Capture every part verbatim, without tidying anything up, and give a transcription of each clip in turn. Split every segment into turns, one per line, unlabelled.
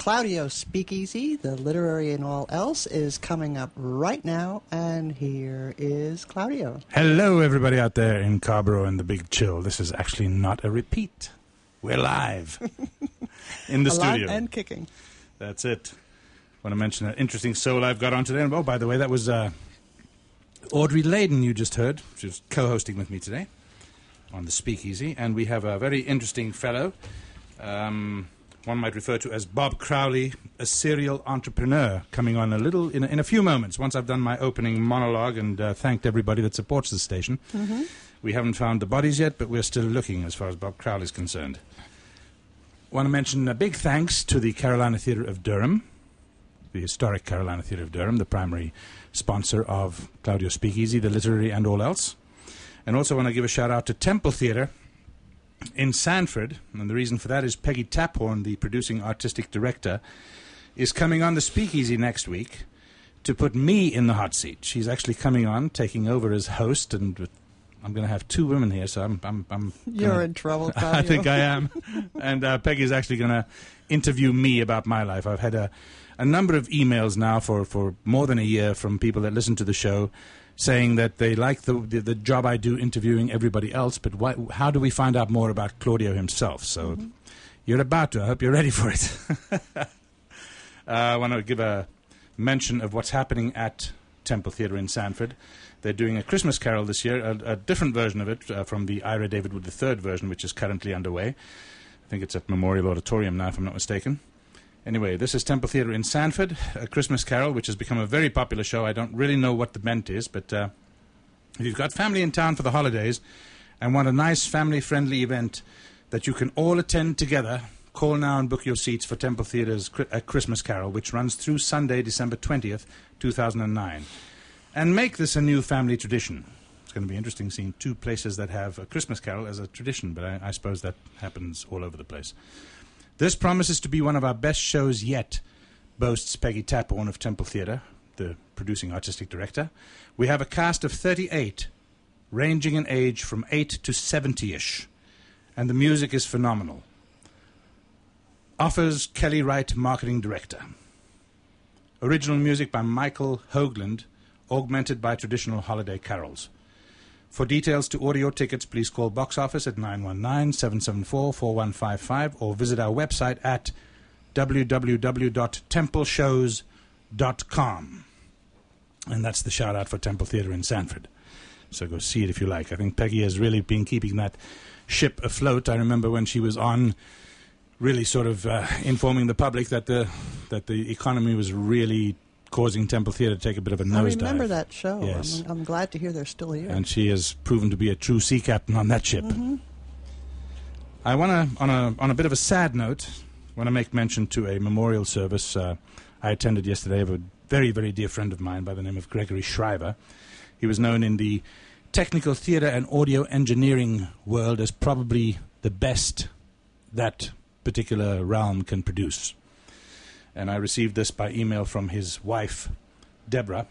Claudio Speakeasy, the literary and all else, is coming up right now, and here is Claudio.
Hello, everybody out there in Carborough and the Big Chill. This is actually not a repeat. We're live in the
Alive
studio.
and kicking.
That's it. I want to mention an interesting soul I've got on today. Oh, by the way, that was uh, Audrey Layden you just heard. She was co-hosting with me today on the Speakeasy, and we have a very interesting fellow. Um... One might refer to as Bob Crowley, a serial entrepreneur, coming on a little in a, in a few moments. Once I've done my opening monologue and uh, thanked everybody that supports the station. Mm-hmm. We haven't found the bodies yet, but we're still looking as far as Bob Crowley is concerned. I want to mention a big thanks to the Carolina Theatre of Durham, the historic Carolina Theatre of Durham, the primary sponsor of Claudio Speakeasy, the literary and all else. And also want to give a shout out to Temple Theatre in Sanford, and the reason for that is Peggy Taphorn, the producing artistic director, is coming on the Speakeasy next week to put me in the hot seat. She's actually coming on, taking over as host, and I'm going to have two women here, so I'm... I'm, I'm
You're
gonna,
in trouble, Claudio.
I think I am. And uh, Peggy's actually going to interview me about my life. I've had a, a number of emails now for, for more than a year from people that listen to the show, saying that they like the, the the job I do interviewing everybody else, but why, how do we find out more about Claudio himself? So mm-hmm. You're about to. I hope you're ready for it. uh, I want to give a mention of what's happening at Temple Theatre in Sanford. They're doing a Christmas Carol this year, a, a different version of it uh, from the Ira David Wood the third version, which is currently underway. I think it's at Memorial Auditorium now, if I'm not mistaken. Anyway, this is Temple Theatre in Sanford, a Christmas Carol, which has become a very popular show. I don't really know what the bent is, but uh, if you've got family in town for the holidays and want a nice family-friendly event that you can all attend together, call now and book your seats for Temple Theatre's a Christmas Carol, which runs through Sunday, December twentieth, two thousand nine. And make this a new family tradition. It's going to be interesting seeing two places that have a Christmas Carol as a tradition, but I, I suppose that happens all over the place. This promises to be one of our best shows yet, boasts Peggy Taphorn of Temple Theatre, the producing artistic director. We have a cast of thirty-eight, ranging in age from eight to seventy-ish, and the music is phenomenal. Offers Kelly Wright, marketing director. Original music by Michael Hoagland, augmented by traditional holiday carols. For details to audio tickets, please call box office at nine one nine, seven seven four, four one five five or visit our website at w w w dot temple shows dot com. And that's the shout-out for Temple Theatre in Sanford. So go see it if you like. I think Peggy has really been keeping that ship afloat. I remember when she was on, really sort of uh, informing the public that the that the economy was really causing Temple Theatre to take a bit of a nosedive.
I remember that show.
Yes.
I'm, I'm glad to hear they're still here.
And she has proven to be a true sea captain on that ship.
Mm-hmm.
I want to, on a on a bit of a sad note, want to make mention to a memorial service uh, I attended yesterday of a very, very dear friend of mine by the name of Gregory Shriver. He was known in the technical theatre and audio engineering world as probably the best that particular realm can produce. And I received this by email from his wife, Deborah.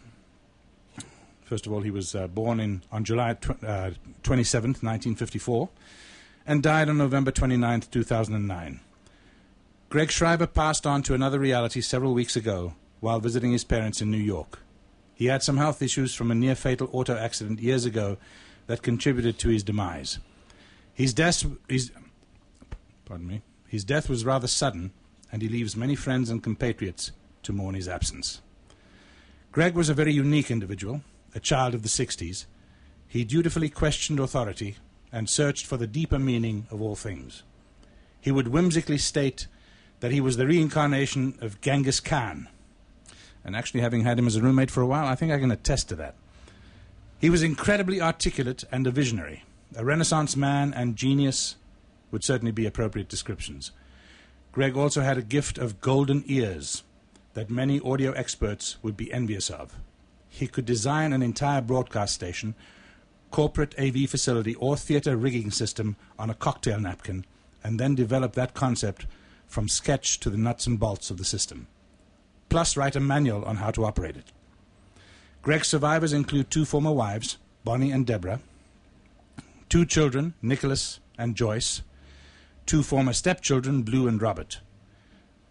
First of all, he was uh, born in on July tw- uh, twenty-seventh, nineteen fifty-four, and died on November twenty-ninth, two thousand nine. Greg Shriver passed on to another reality several weeks ago while visiting his parents in New York. He had some health issues from a near-fatal auto accident years ago that contributed to his demise. His death, his, pardon me, his death was rather sudden, and he leaves many friends and compatriots to mourn his absence. Greg was a very unique individual, a child of the sixties. He dutifully questioned authority and searched for the deeper meaning of all things. He would whimsically state that he was the reincarnation of Genghis Khan. And actually, having had him as a roommate for a while, I think I can attest to that. He was incredibly articulate and a visionary. A Renaissance man and genius would certainly be appropriate descriptions. Greg also had a gift of golden ears that many audio experts would be envious of. He could design an entire broadcast station, corporate A V facility, or theater rigging system on a cocktail napkin, and then develop that concept from sketch to the nuts and bolts of the system, plus write a manual on how to operate it. Greg's survivors include two former wives, Bonnie and Deborah, two children, Nicholas and Joyce, two former stepchildren, Blue and Robert.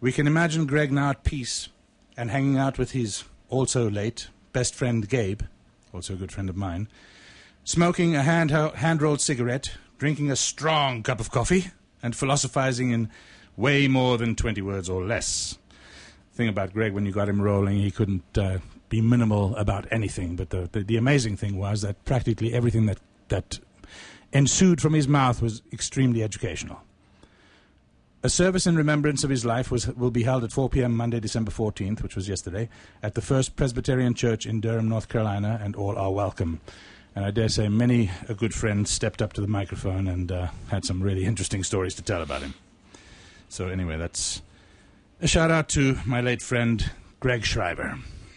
We can imagine Greg now at peace and hanging out with his also late best friend Gabe, also a good friend of mine, smoking a hand hand-rolled cigarette, drinking a strong cup of coffee, and philosophizing in way more than twenty words or less. The thing about Greg, when you got him rolling, he couldn't uh, be minimal about anything. But the, the, the amazing thing was that practically everything that, that ensued from his mouth was extremely educational. A service in remembrance of his life was, will be held at four p.m. Monday, December fourteenth, which was yesterday, at the First Presbyterian Church in Durham, North Carolina, and all are welcome. And I dare say many a good friend stepped up to the microphone and uh, had some really interesting stories to tell about him. So anyway, that's a shout-out to my late friend, Greg Schreiber.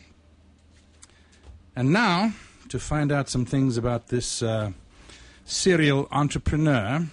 And now, to find out some things about this uh, serial entrepreneur,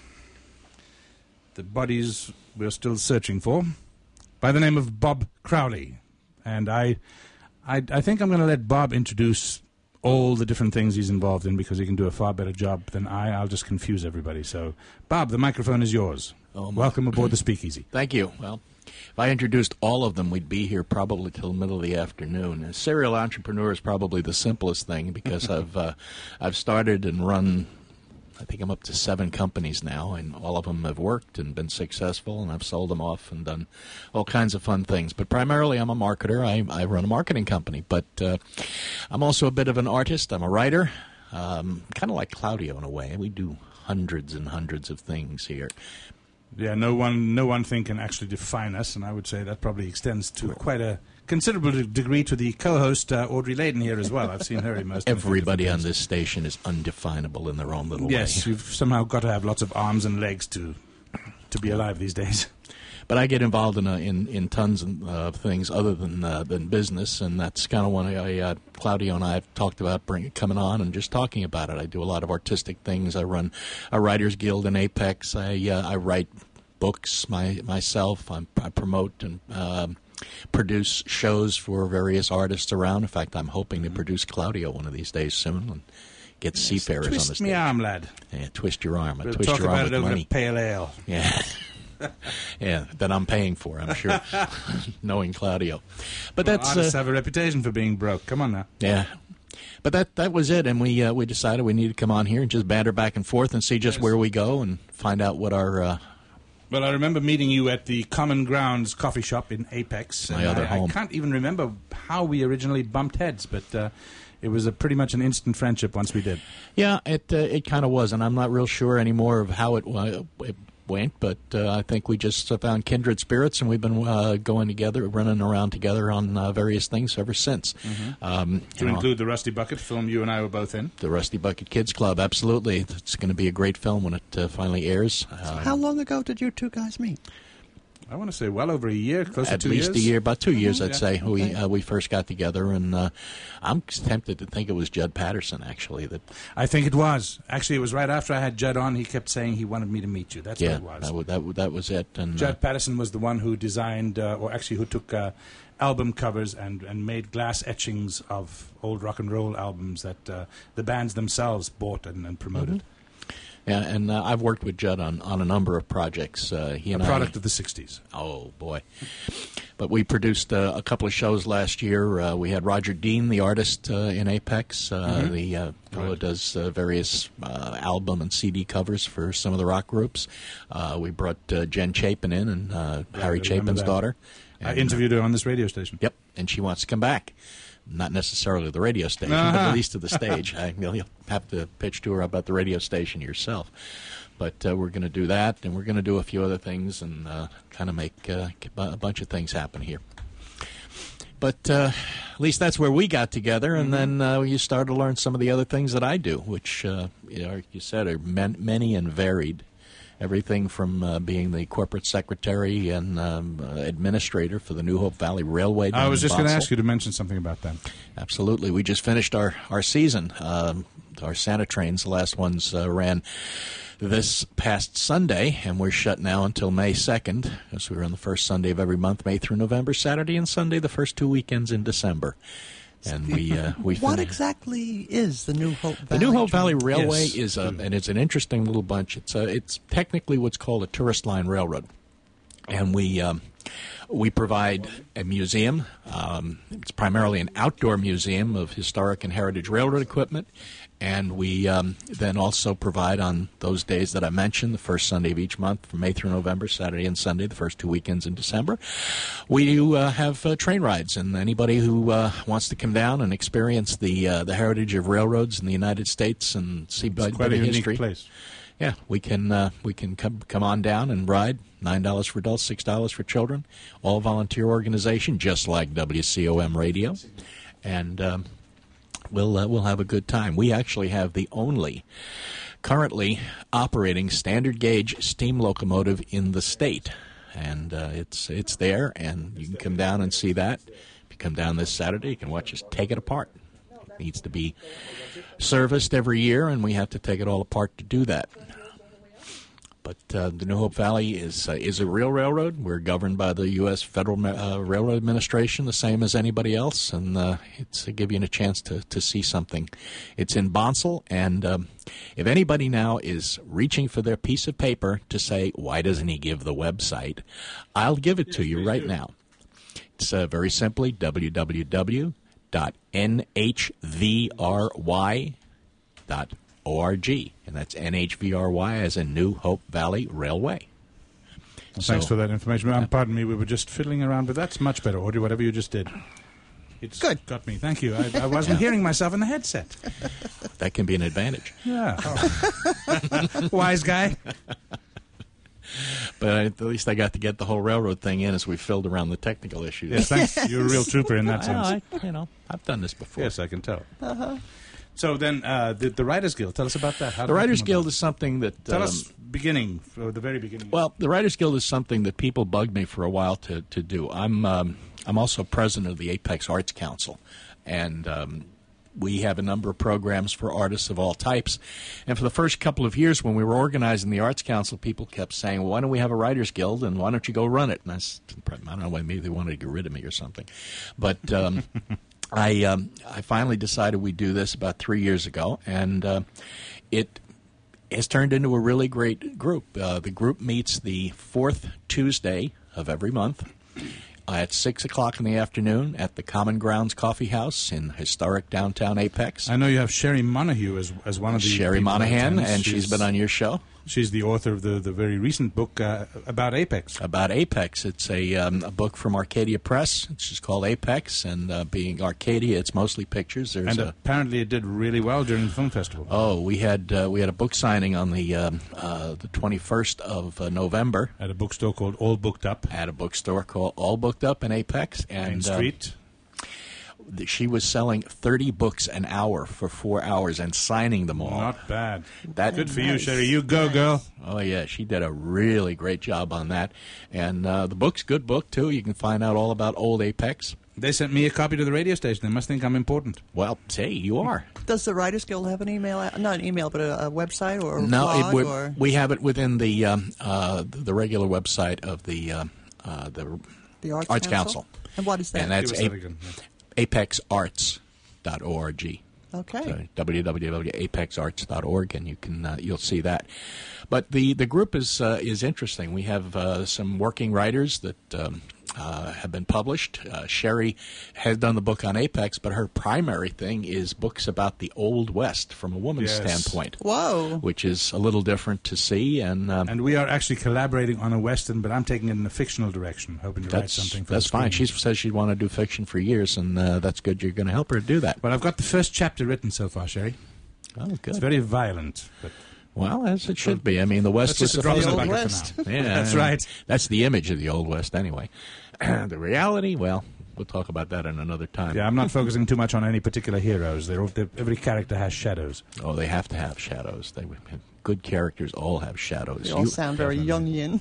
the bodies we're still searching for, by the name of Bob Crowley. And I, I, I think I'm going to let Bob introduce all the different things he's involved in because he can do a far better job than I. I'll just confuse everybody. So, Bob, the microphone is yours.
Oh,
welcome aboard the Speakeasy.
Thank you. Well, if I introduced all of them, we'd be here probably till the middle of the afternoon. A serial entrepreneur is probably the simplest thing because I've uh, I've started and run, I think I'm up to seven companies now, and all of them have worked and been successful, and I've sold them off and done all kinds of fun things. But primarily I'm a marketer. I, I run a marketing company, but uh, I'm also a bit of an artist. I'm a writer, um, kind of like Claudio in a way. We do hundreds and hundreds of things here.
Yeah, no one no one thing can actually define us, and I would say that probably extends to quite a considerable degree to the co-host, uh, Audrey Layden, here as well. I've seen her in most
Everybody on this station is undefinable in their own little
yes,
way.
Yes, you've somehow got to have lots of arms and legs to to be alive these days.
But I get involved in a, in, in tons of uh, things other than uh, than business, and that's kind of what I, uh, Claudio and I have talked about bring, coming on and just talking about it. I do a lot of artistic things. I run a Writers Guild in Apex. I uh, I write books my, myself. I'm, I promote and um, produce shows for various artists around. In fact, I'm hoping to produce Claudio one of these days soon and get yes, seafarers on the stage.
Twist me arm, lad.
Yeah, twist your arm. I
we'll
twist
talk
your
about
arm
it
with
over
money.
A pale ale.
Yeah. Yeah, that I'm paying for, I'm sure, knowing Claudio. But
well,
that's
artists
uh,
have a reputation for being broke. Come on now.
Yeah. But that that was it, and we uh, we decided we needed to come on here and just banter back and forth and see just yes. where we go and find out what our... Uh,
well, I remember meeting you at the Common Grounds coffee shop in Apex.
My other
I,
home.
I can't even remember how we originally bumped heads, but... Uh, It was a pretty much an instant friendship once we did.
Yeah, it uh, it kind of was, and I'm not real sure anymore of how it, uh, it went, but uh, I think we just uh, found kindred spirits, and we've been uh, going together, running around together on uh, various things ever since.
Mm-hmm.
Um,
to include know, the Rusty Bucket film you and I were both in.
The Rusty Bucket Kids Club, absolutely. It's going to be a great film when it uh, finally airs.
Um, how long ago did you two guys meet?
I want to say well over a year, close
to
two
years.
years.
At least a year, about two mm-hmm. years, I'd
yeah.
say.
Okay.
We uh, we first got together, and uh, I'm tempted to think it was Judd Patterson, actually. That
I think it was. Actually, it was right after I had Judd on. He kept saying he wanted me to meet you. That's
yeah,
what it was.
That, that, that was it. And
Judd
uh,
Patterson was the one who designed, uh, or actually who took uh, album covers and, and made glass etchings of old rock and roll albums that uh, the bands themselves bought and, and promoted.
Mm-hmm. Yeah, and uh, I've worked with Judd on, on a number of projects. Uh, he and
a product
I,
of the sixties.
Oh, boy. But we produced uh, a couple of shows last year. Uh, we had Roger Dean, the artist uh, in Apex. Uh, mm-hmm. The uh, fellow right. does uh, various uh, album and C D covers for some of the rock groups. Uh, we brought uh, Jen Chapin in, and uh, yeah, Harry Chapin's that. daughter.
I
and,
interviewed her on this radio station.
Yep, and she wants to come back. Not necessarily the radio station,
uh-huh.
but at least to the stage. I, you'll have to pitch to her about the radio station yourself. But uh, we're going to do that, and we're going to do a few other things and uh, kind of make uh, a bunch of things happen here. But uh, at least that's where we got together, and mm-hmm. then uh, you started to learn some of the other things that I do, which, uh, you know, like you said, are man- many and varied. Everything from uh, being the corporate secretary and um, uh, administrator for the New Hope Valley Railway.
I was just going to ask you to mention something about that.
Absolutely. We just finished our, our season. Um, our Santa trains, the last ones uh, ran this past Sunday, and we're shut now until May second, because we were on the first Sunday of every month, May through November, Saturday and Sunday, the first two weekends in December. And we uh, we
what
fin-
exactly is the New Hope Valley?
The New Hope Valley Railway
yes.
is a, and it's an interesting little bunch. It's a, it's technically what's called a tourist line railroad. and we um, we provide a museum. Um, it's primarily an outdoor museum of historic and heritage railroad equipment. And we um, then also provide on those days that I mentioned, the first Sunday of each month, from May through November, Saturday and Sunday, the first two weekends in December, we do uh, have uh, train rides. And anybody who uh, wants to come down and experience the uh, the heritage of railroads in the United States and see
It's
by
quite a
the
unique
history,
place.
yeah, we can uh, we can come come on down and ride. Nine dollars for adults, six dollars for children. All volunteer organization, just like W C O M Radio, and um, we'll uh, we'll have a good time. We actually have the only currently operating standard gauge steam locomotive in the state, and uh, it's it's there, and you can come down and see that. If you come down this Saturday, you can watch us take it apart. It needs to be serviced every year, and we have to take it all apart to do that. But uh, the New Hope Valley is uh, is a real railroad. We're governed by the U S Federal uh, Railroad Administration, the same as anybody else, and uh, it's uh, giving you a chance to, to see something. It's in Bonsall, and um, if anybody now is reaching for their piece of paper to say, why doesn't he give the website, I'll give it to you right now. It's uh, very simply w w w dot n h v r y dot org, and that's N H V R Y as in New Hope Valley Railway.
Well,
So-
thanks for that information. Um, pardon me, we were just fiddling around, but that's much better, Audrey, whatever you just did. It's
Good.
got me. Thank you. I, I wasn't hearing myself in the headset.
That can be an advantage.
Yeah. Wise guy.
But at least I got to get the whole railroad thing in as we filled around the technical issues.
Yes, thanks. You're a real trooper in that
Well,
sense.
I, you know, I've done this before.
Yes, I can tell. Uh-huh. So then, uh, the, the Writers Guild, tell us about that. How
The
did that
Writers
come
Guild
about?
is something that...
Tell
um,
us beginning, for the very beginning.
Well, the Writers Guild is something that people bugged me for a while to, to do. I'm um, I'm also president of the Apex Arts Council, and um, we have a number of programs for artists of all types. And for the first couple of years when we were organizing the Arts Council, people kept saying, well, why don't we have a Writers Guild, and why don't you go run it? And I, s- I don't know, maybe they wanted to get rid of me or something. But... Um, I um, I finally decided we'd do this about three years ago, and uh, it has turned into a really great group. Uh, the group meets the fourth Tuesday of every month at six o'clock in the afternoon at the Common Grounds Coffee House in historic downtown Apex.
I know you have Sherry Montague as, as one of the
Sherry
people that
Monahan,
attends.
and she's been on your show.
She's the author of the, the very recent book uh, about Apex.
About Apex. It's a, um, a book from Arcadia Press. It's just called Apex, and uh, being Arcadia, it's mostly pictures. There's
And
a,
apparently it did really well during the film festival.
oh, we had uh, we had a book signing on the um, uh, the twenty-first of uh, November
At a bookstore called All Booked Up,
at a bookstore called All Booked Up in Apex,
Main
and uh,
Street.
th- she was selling thirty books an hour for four hours and signing them all.
Not bad.
That-
Good for you,
Nice.
Sherry. You go, girl.
Oh yeah, she did a really great job on that, and uh, the book's a good book too. You can find out all about old Apex.
They sent me a copy to the radio station. They must think I'm important.
Well, say you are.
Does the Writers Guild have an email? Not an email, but a, a website or a
No,
blog?
it, we're-
or
we have it within the um, uh, the regular website of the um, uh, the
the Arts,
Arts
Council?
Council.
And what is that?
And that's
Give us that
a-
again.
apex arts dot org.
okay.
So w w w dot apex arts dot org, and you can uh, you'll see that. But the, the group is uh, is interesting. We have uh, some working writers that um, uh, have been published. Uh, Sherry has done the book on Apex, but her primary thing is books about the Old West from a woman's
Yes.
standpoint,
Whoa.
which is a little different to see. And, um,
And we are actually collaborating on a Western, but I'm taking it in a fictional direction, hoping to write
that's
something for
that's
the
fine. She
screen.
says she'd want to do fiction for years, and uh, that's good. You're going to help her do that.
Well, I've got the first chapter written so far, Sherry.
Oh,
It's
good.
very violent, but
Well, as it should be. I mean, the West
let's
was
just drop
supposed
it
the
in
to
the
Old
bucket
West.
for now.
Yeah,
That's right.
That's the image of the Old West, anyway. The reality, well, we'll talk about that in another time.
Yeah, I'm not focusing too much on any particular heroes. They're, all- they're, every character has shadows.
Oh, they have to have shadows. They good characters all have shadows.
They all
You,
sound very Jungian.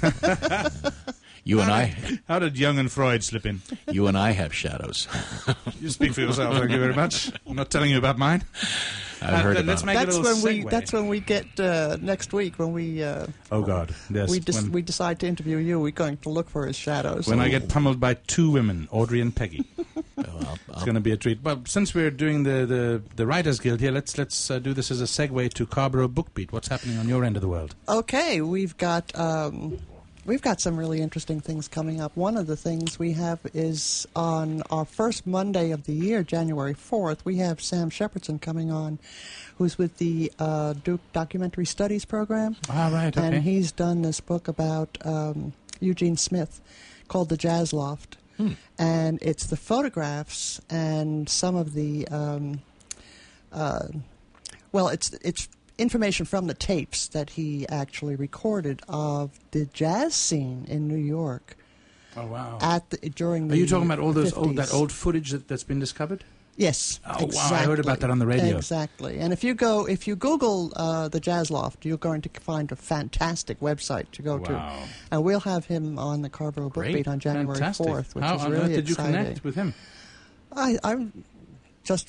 you and I,
How did Jung and Freud slip in?
you and I have shadows.
You speak for yourself. Thank you very much. I'm not telling you about mine.
I've
Uh,
heard
then
about
let's
it.
make a
that's
little
when we.
segue.
That's when we get uh, next week when we. Uh,
Oh God, yes.
we dis-
when
we decide to interview you. We're going to look for his shadows.
when I get pummeled by two women, Audrey and Peggy,
Oh, I'll-
it's
I'll-
going to be a treat. But since we're doing the, the, the Writers Guild here, let's let's uh, do this as a segue to Carborough Bookbeat. What's happening on your end of the world?
Okay, we've got um, we've got some really interesting things coming up. One of the things we have is on our first Monday of the year, January fourth, we have Sam Shepardson coming on, who's with the uh, Duke Documentary Studies program.
Ah, right, okay.
And he's done this book about um, Eugene Smith called The Jazz Loft.
Hmm.
And it's the photographs and some of the, um, uh, well, it's it's information from the tapes that he actually recorded of the jazz scene in New York.
Oh, wow.
At the, during the
Are you talking about all those old, that
fifties.
old footage that, that's been discovered?
Yes.
Oh,
exactly.
wow, I heard about that on the radio.
Exactly. And if you go, if you Google uh, the Jazz Loft, you're going to find a fantastic website to go
Wow.
to. And we'll have him on the Carrboro Book
Great.
Beat on January
Fantastic.
fourth, which
How
is
on
really
earth did
exciting.
you connect with him?
I, I'm just...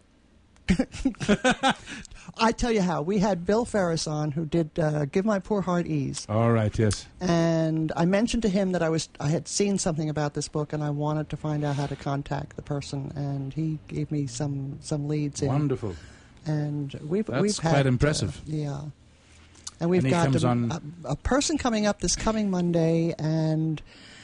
I tell you how. We had Bill Ferris on, who did uh, Give My Poor Heart Ease.
All right, yes.
And I mentioned to him that I was I had seen something about this book, and I wanted to find out how to contact the person. And he gave me some, some leads in.
Wonderful.
And we've
That's
we've
quite
had,
impressive.
Uh, yeah, and we've
And he
got
comes
a,
on-
a, a person coming up this coming Monday, and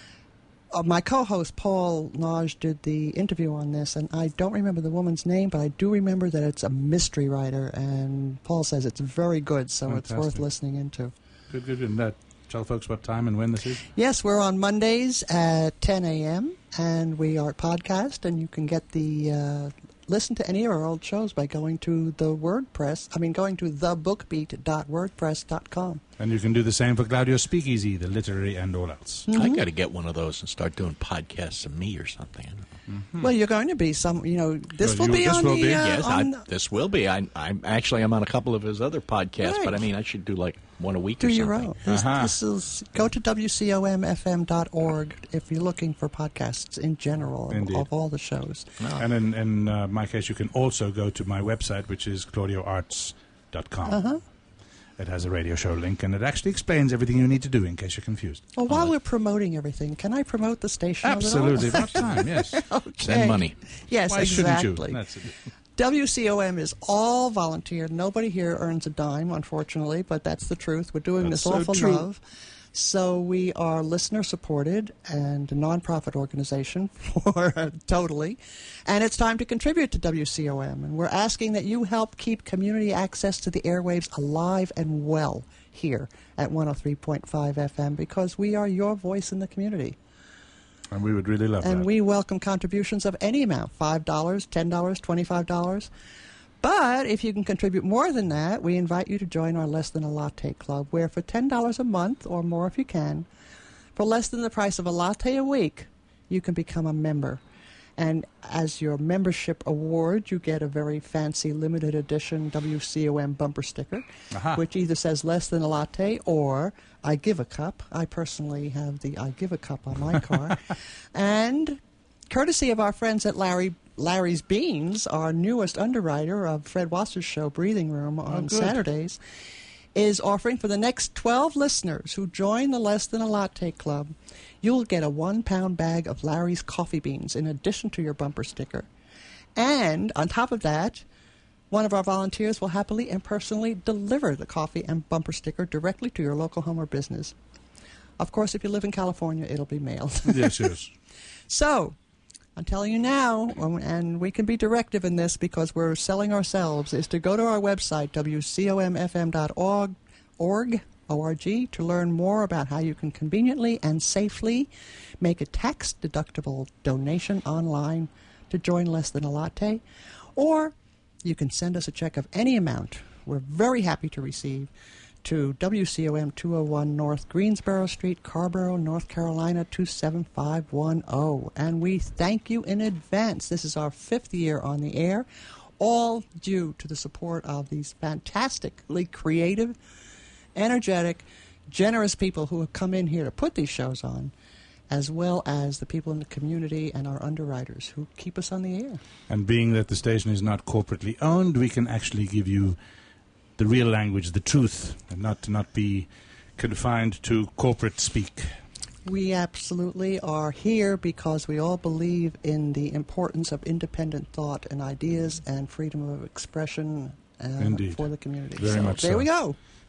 uh, my co-host Paul Naj did the interview on this, and I don't remember the woman's name, but I do remember that it's a mystery writer, and Paul says it's very good, so it's worth
Fantastic.
listening into.
Good, good, good. And, uh, tell folks what time and when this is.
Yes, we're on Mondays at ten a.m., and we are podcast, and you can get the uh, listen to any of our old shows by going to the WordPress, I mean, going to the bookbeat dot wordpress dot com.
And you can do the same for Claudio's Speakeasy, the literary and all else.
Mm-hmm.
I got to get one of those and start doing podcasts of me or something. I don't know.
Hmm.
Well, you're going to be some, you know, this
Well,
will
you-
be
this
on
will
the...
be,
uh,
yes,
on
I,
the-
this will be. I, I'm actually I'm on a couple of his other podcasts,
Right.
but I mean I should do like one a week
do
or
your
something.
own. This,
Uh-huh.
this is, go to W C O M F M dot org if you're looking for podcasts in general of,
Indeed.
of all the shows.
No.
And in, in uh, my case, you can also go to my website, which is claudio arts dot com.
Uh-huh.
It has a radio show link, and it actually explains everything you need to do in case you're confused.
Well, while
Oh,
we're promoting everything, can I promote the station a little?
Absolutely. About time, yes.
Okay.
Send money.
Yes,
Why
exactly.
shouldn't you? That's it.
W C O M is all volunteer. Nobody here earns a dime, unfortunately, but that's the truth. We're doing
That's
this
so
all for
true.
love. So we are listener-supported and a nonprofit organization for uh, totally. And it's time to contribute to W C O M. And we're asking that you help keep community access to the airwaves alive and well here at one oh three point five F M, because we are your voice in the community.
And we would really love
And
that.
we welcome contributions of any amount, five dollars, ten dollars, twenty-five dollars. But if you can contribute more than that, we invite you to join our Less Than a Latte Club, where for ten dollars a month, or more if you can, for less than the price of a latte a week, you can become a member. And as your membership award, you get a very fancy limited edition W C O M bumper sticker,
Aha.
which either says Less Than a Latte or I Give a Cup. I personally have the I Give a Cup on my car. And courtesy of our friends at Larry Larry's Beans, our newest underwriter of Fred Wasser's show, Breathing Room, on
good.
Saturdays, is offering for the next twelve listeners who join the Less Than a Latte Club, you'll get a one-pound bag of Larry's coffee beans in addition to your bumper sticker. And on top of that, one of our volunteers will happily and personally deliver the coffee and bumper sticker directly to your local home or business. Of course, if you live in California, it'll be mailed.
Yes, yes.
So, I'm telling you now, um, and we can be directive in this because we're selling ourselves, is to go to our website, W C O M F M dot org, org, O R G, to learn more about how you can conveniently and safely make a tax-deductible donation online to join Less Than a Latte, or you can send us a check of any amount. We're very happy to receive to W C O M two oh one North Greensboro Street, Carrboro, North Carolina two seven five one oh. And we thank you in advance. This is our fifth year on the air, all due to the support of these fantastically creative, energetic, generous people who have come in here to put these shows on, as well as the people in the community and our underwriters who keep us on the air.
And being that the station is not corporately owned, we can actually give you the real language, the truth, and not to not be confined to corporate speak.
We absolutely are here because we all believe in the importance of independent thought and ideas and freedom of expression uh,
Indeed.
for the community.
Very
so
much
there
so.
we go.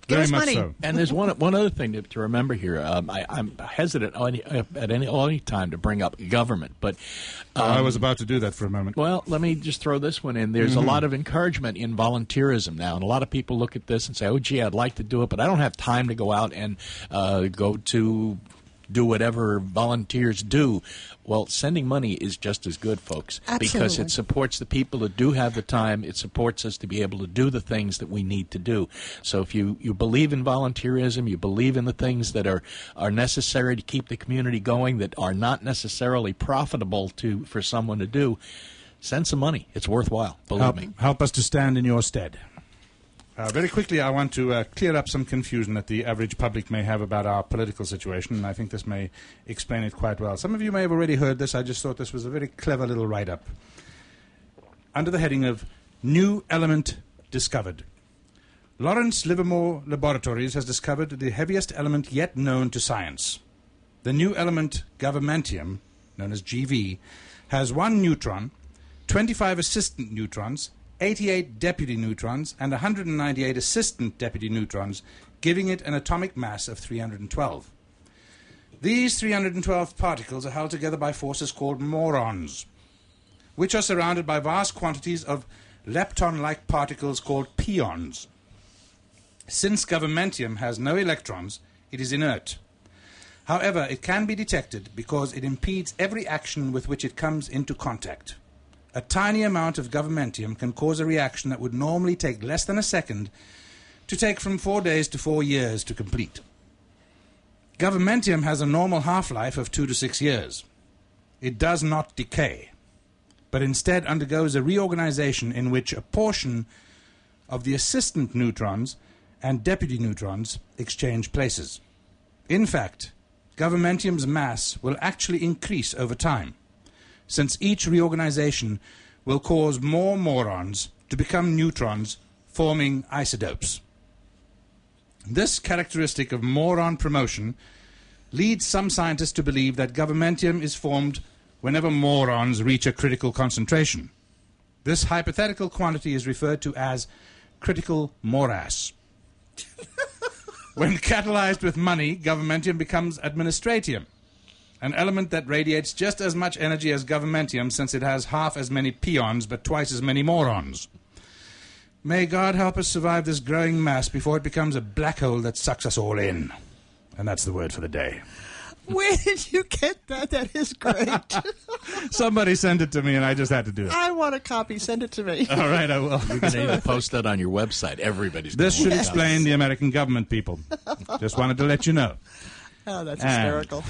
Give
Very
us
much
money.
so.
And there's one one other thing to, to remember here. Um, I, I'm hesitant on, at any any time to bring up government, but um,
I was about to do that for a moment.
well, let me just throw this one in. There's
Mm-hmm.
a lot of encouragement in volunteerism now, and a lot of people look at this and say, "Oh, gee, I'd like to do it, but I don't have time to go out and uh, go to." do whatever volunteers do." Well, sending money is just as good, folks, because
Absolutely.
it supports the people that do have the time. It supports us to be able to do the things that we need to do. So if you, you believe in volunteerism, you believe in the things that are, are necessary to keep the community going, that are not necessarily profitable to for someone to do, send some money. It's worthwhile, believe
Help,
me.
help us to stand in your stead. Uh, very quickly, I want to uh, clear up some confusion that the average public may have about our political situation, and I think this may explain it quite well. Some of you may have already heard this. I just thought this was a very clever little write-up. Under the heading of New Element Discovered. Lawrence Livermore Laboratories has discovered the heaviest element yet known to science. The new element governmentium, known as G V, has one neutron, twenty-five assistant neutrons, eighty-eight deputy neutrons, and one hundred ninety-eight assistant deputy neutrons, giving it an atomic mass of three hundred twelve. These three hundred twelve particles are held together by forces called morons, which are surrounded by vast quantities of lepton-like particles called pions. Since governmentium has no electrons, it is inert. However, it can be detected because it impedes every action with which it comes into contact. A tiny amount of governmentium can cause a reaction that would normally take less than a second to take from four days to four years to complete. Governmentium has a normal half-life of two to six years. It does not decay, but instead undergoes a reorganization in which a portion of the assistant neutrons and deputy neutrons exchange places. In fact, governmentium's mass will actually increase over time, since each reorganization will cause more morons to become neutrons, forming isotopes. This characteristic of moron promotion leads some scientists to believe that governmentium is formed whenever morons reach a critical concentration. This hypothetical quantity is referred to as critical morass. When catalyzed with money, governmentium becomes administratium, an element that radiates just as much energy as governmentium, since it has half as many peons but twice as many morons. May God help us survive this growing mass before it becomes a black hole that sucks us all in. And that's the word for the day.
Where did you get that? That is great.
Somebody sent it to me, and I just had to do it.
I want a copy. Send it to me.
All right, I will.
You're going to need to post that on your website. Everybody's
This
gonna
should
want
explain the American government, people. Just wanted to let you know.
Oh, that's
And-
hysterical.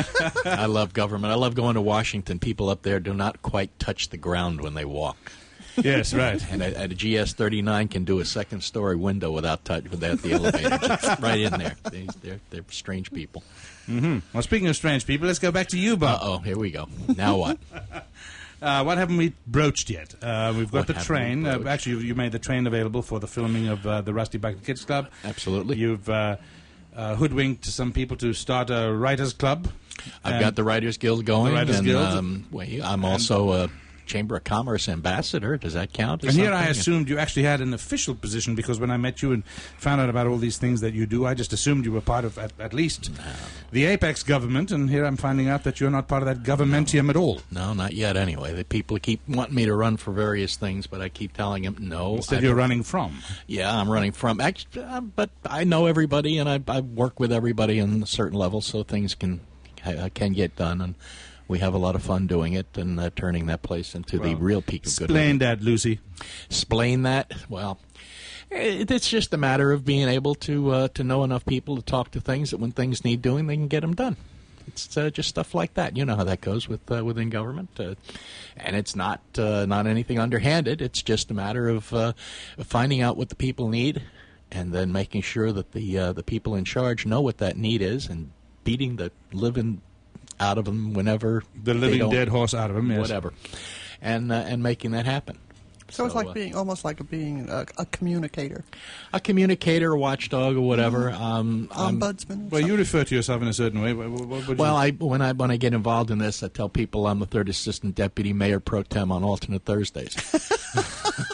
I love government. I love going to Washington. People up there do not quite touch the ground when they walk.
Yes, right.
And a, a G S thirty-nine can do a second-story window without touch, without the elevator. Just right in there. They, they're, they're strange people.
Mm-hmm. Well, speaking of strange people, let's go back to you, Bob.
Uh-oh, here we go. Now what?
Uh, what haven't we broached yet? Uh, we've got
What
the
haven't we
train. Uh,
broached?
actually, you, you made the train available for the filming of uh, the Rusty Bucket Kids Club.
Absolutely.
You've uh, uh, hoodwinked some people to start a writers' club.
I've
And-
got the Writers Guild going.
The Writers
and,
Guild.
Um, wait, I'm also a Chamber of Commerce ambassador. Does that count? as
And here I
something?
assumed you actually had an official position, because when I met you and found out about all these things that you do, I just assumed you were part of at, at least the apex government, and here I'm finding out that you're not part of that governmentium at all.
No, not yet anyway. The people keep wanting me to run for various things, but I keep telling them no.
Instead,
I
you're
don't-
running from.
Yeah, I'm running from. Actually, uh, but I know everybody, and I, I work with everybody on a certain level, so things can uh, can get done, and we have a lot of fun doing it and uh, turning that place into the
Well,
real peak of good.
Explain that, Lucy.
Explain that. Well, it, it's just a matter of being able to uh, to know enough people to talk to things that when things need doing, they can get them done. It's uh, just stuff like that. You know how that goes with uh, within government, uh, and it's not uh, not anything underhanded. It's just a matter of uh, finding out what the people need, and then making sure that the uh, the people in charge know what that need is, and beating the living out of them whenever
The
they
living
don't-
dead horse out of him, yes.
whatever, and uh, and making that happen.
So it's like
uh,
being almost like being a, a communicator,
a communicator, a watchdog, or whatever. Um, I'm-
ombudsman. or
Well, you
something.
refer to yourself in a certain way. What, what, what would
Well,
you...
I when I when I get involved in this, I tell people I'm the third assistant deputy mayor pro tem on alternate Thursdays.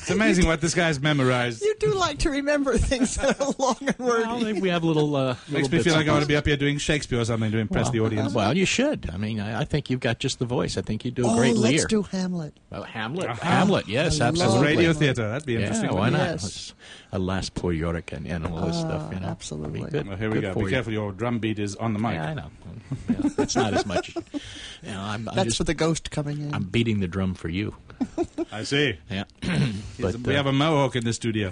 It's amazing what this guy's memorized.
You do like to remember things that are long and wordy.
Well, we have little. Uh,
Makes
little
me feel
bits
like I
of-
want to be up here doing Shakespeare or something to impress
well,
the audience.
uh, well, you should. I mean, I, I think you've got just the voice. I think you do a
Oh,
great
let's
Lear.
do Hamlet.
Oh, Hamlet.
Uh-huh.
Hamlet. Yes,
I
As
love
absolutely.
radio
Hamlet.
theatre, that'd be interesting.
Yeah, why
wouldn't
not?
Yes.
Let's- Alas, poor Yorick and, and all this
Ah,
stuff. You know,
absolutely.
Be good.
it? Well, here we
Good
go.
for
Be
you.
careful, your drum beat is on the mic.
Yeah, I know. Yeah, it's not as much. You know, I'm, I'm
That's
just
for the ghost coming in.
I'm beating the drum for you.
I see.
Yeah,
But,
but
we
uh,
have a mohawk in the studio.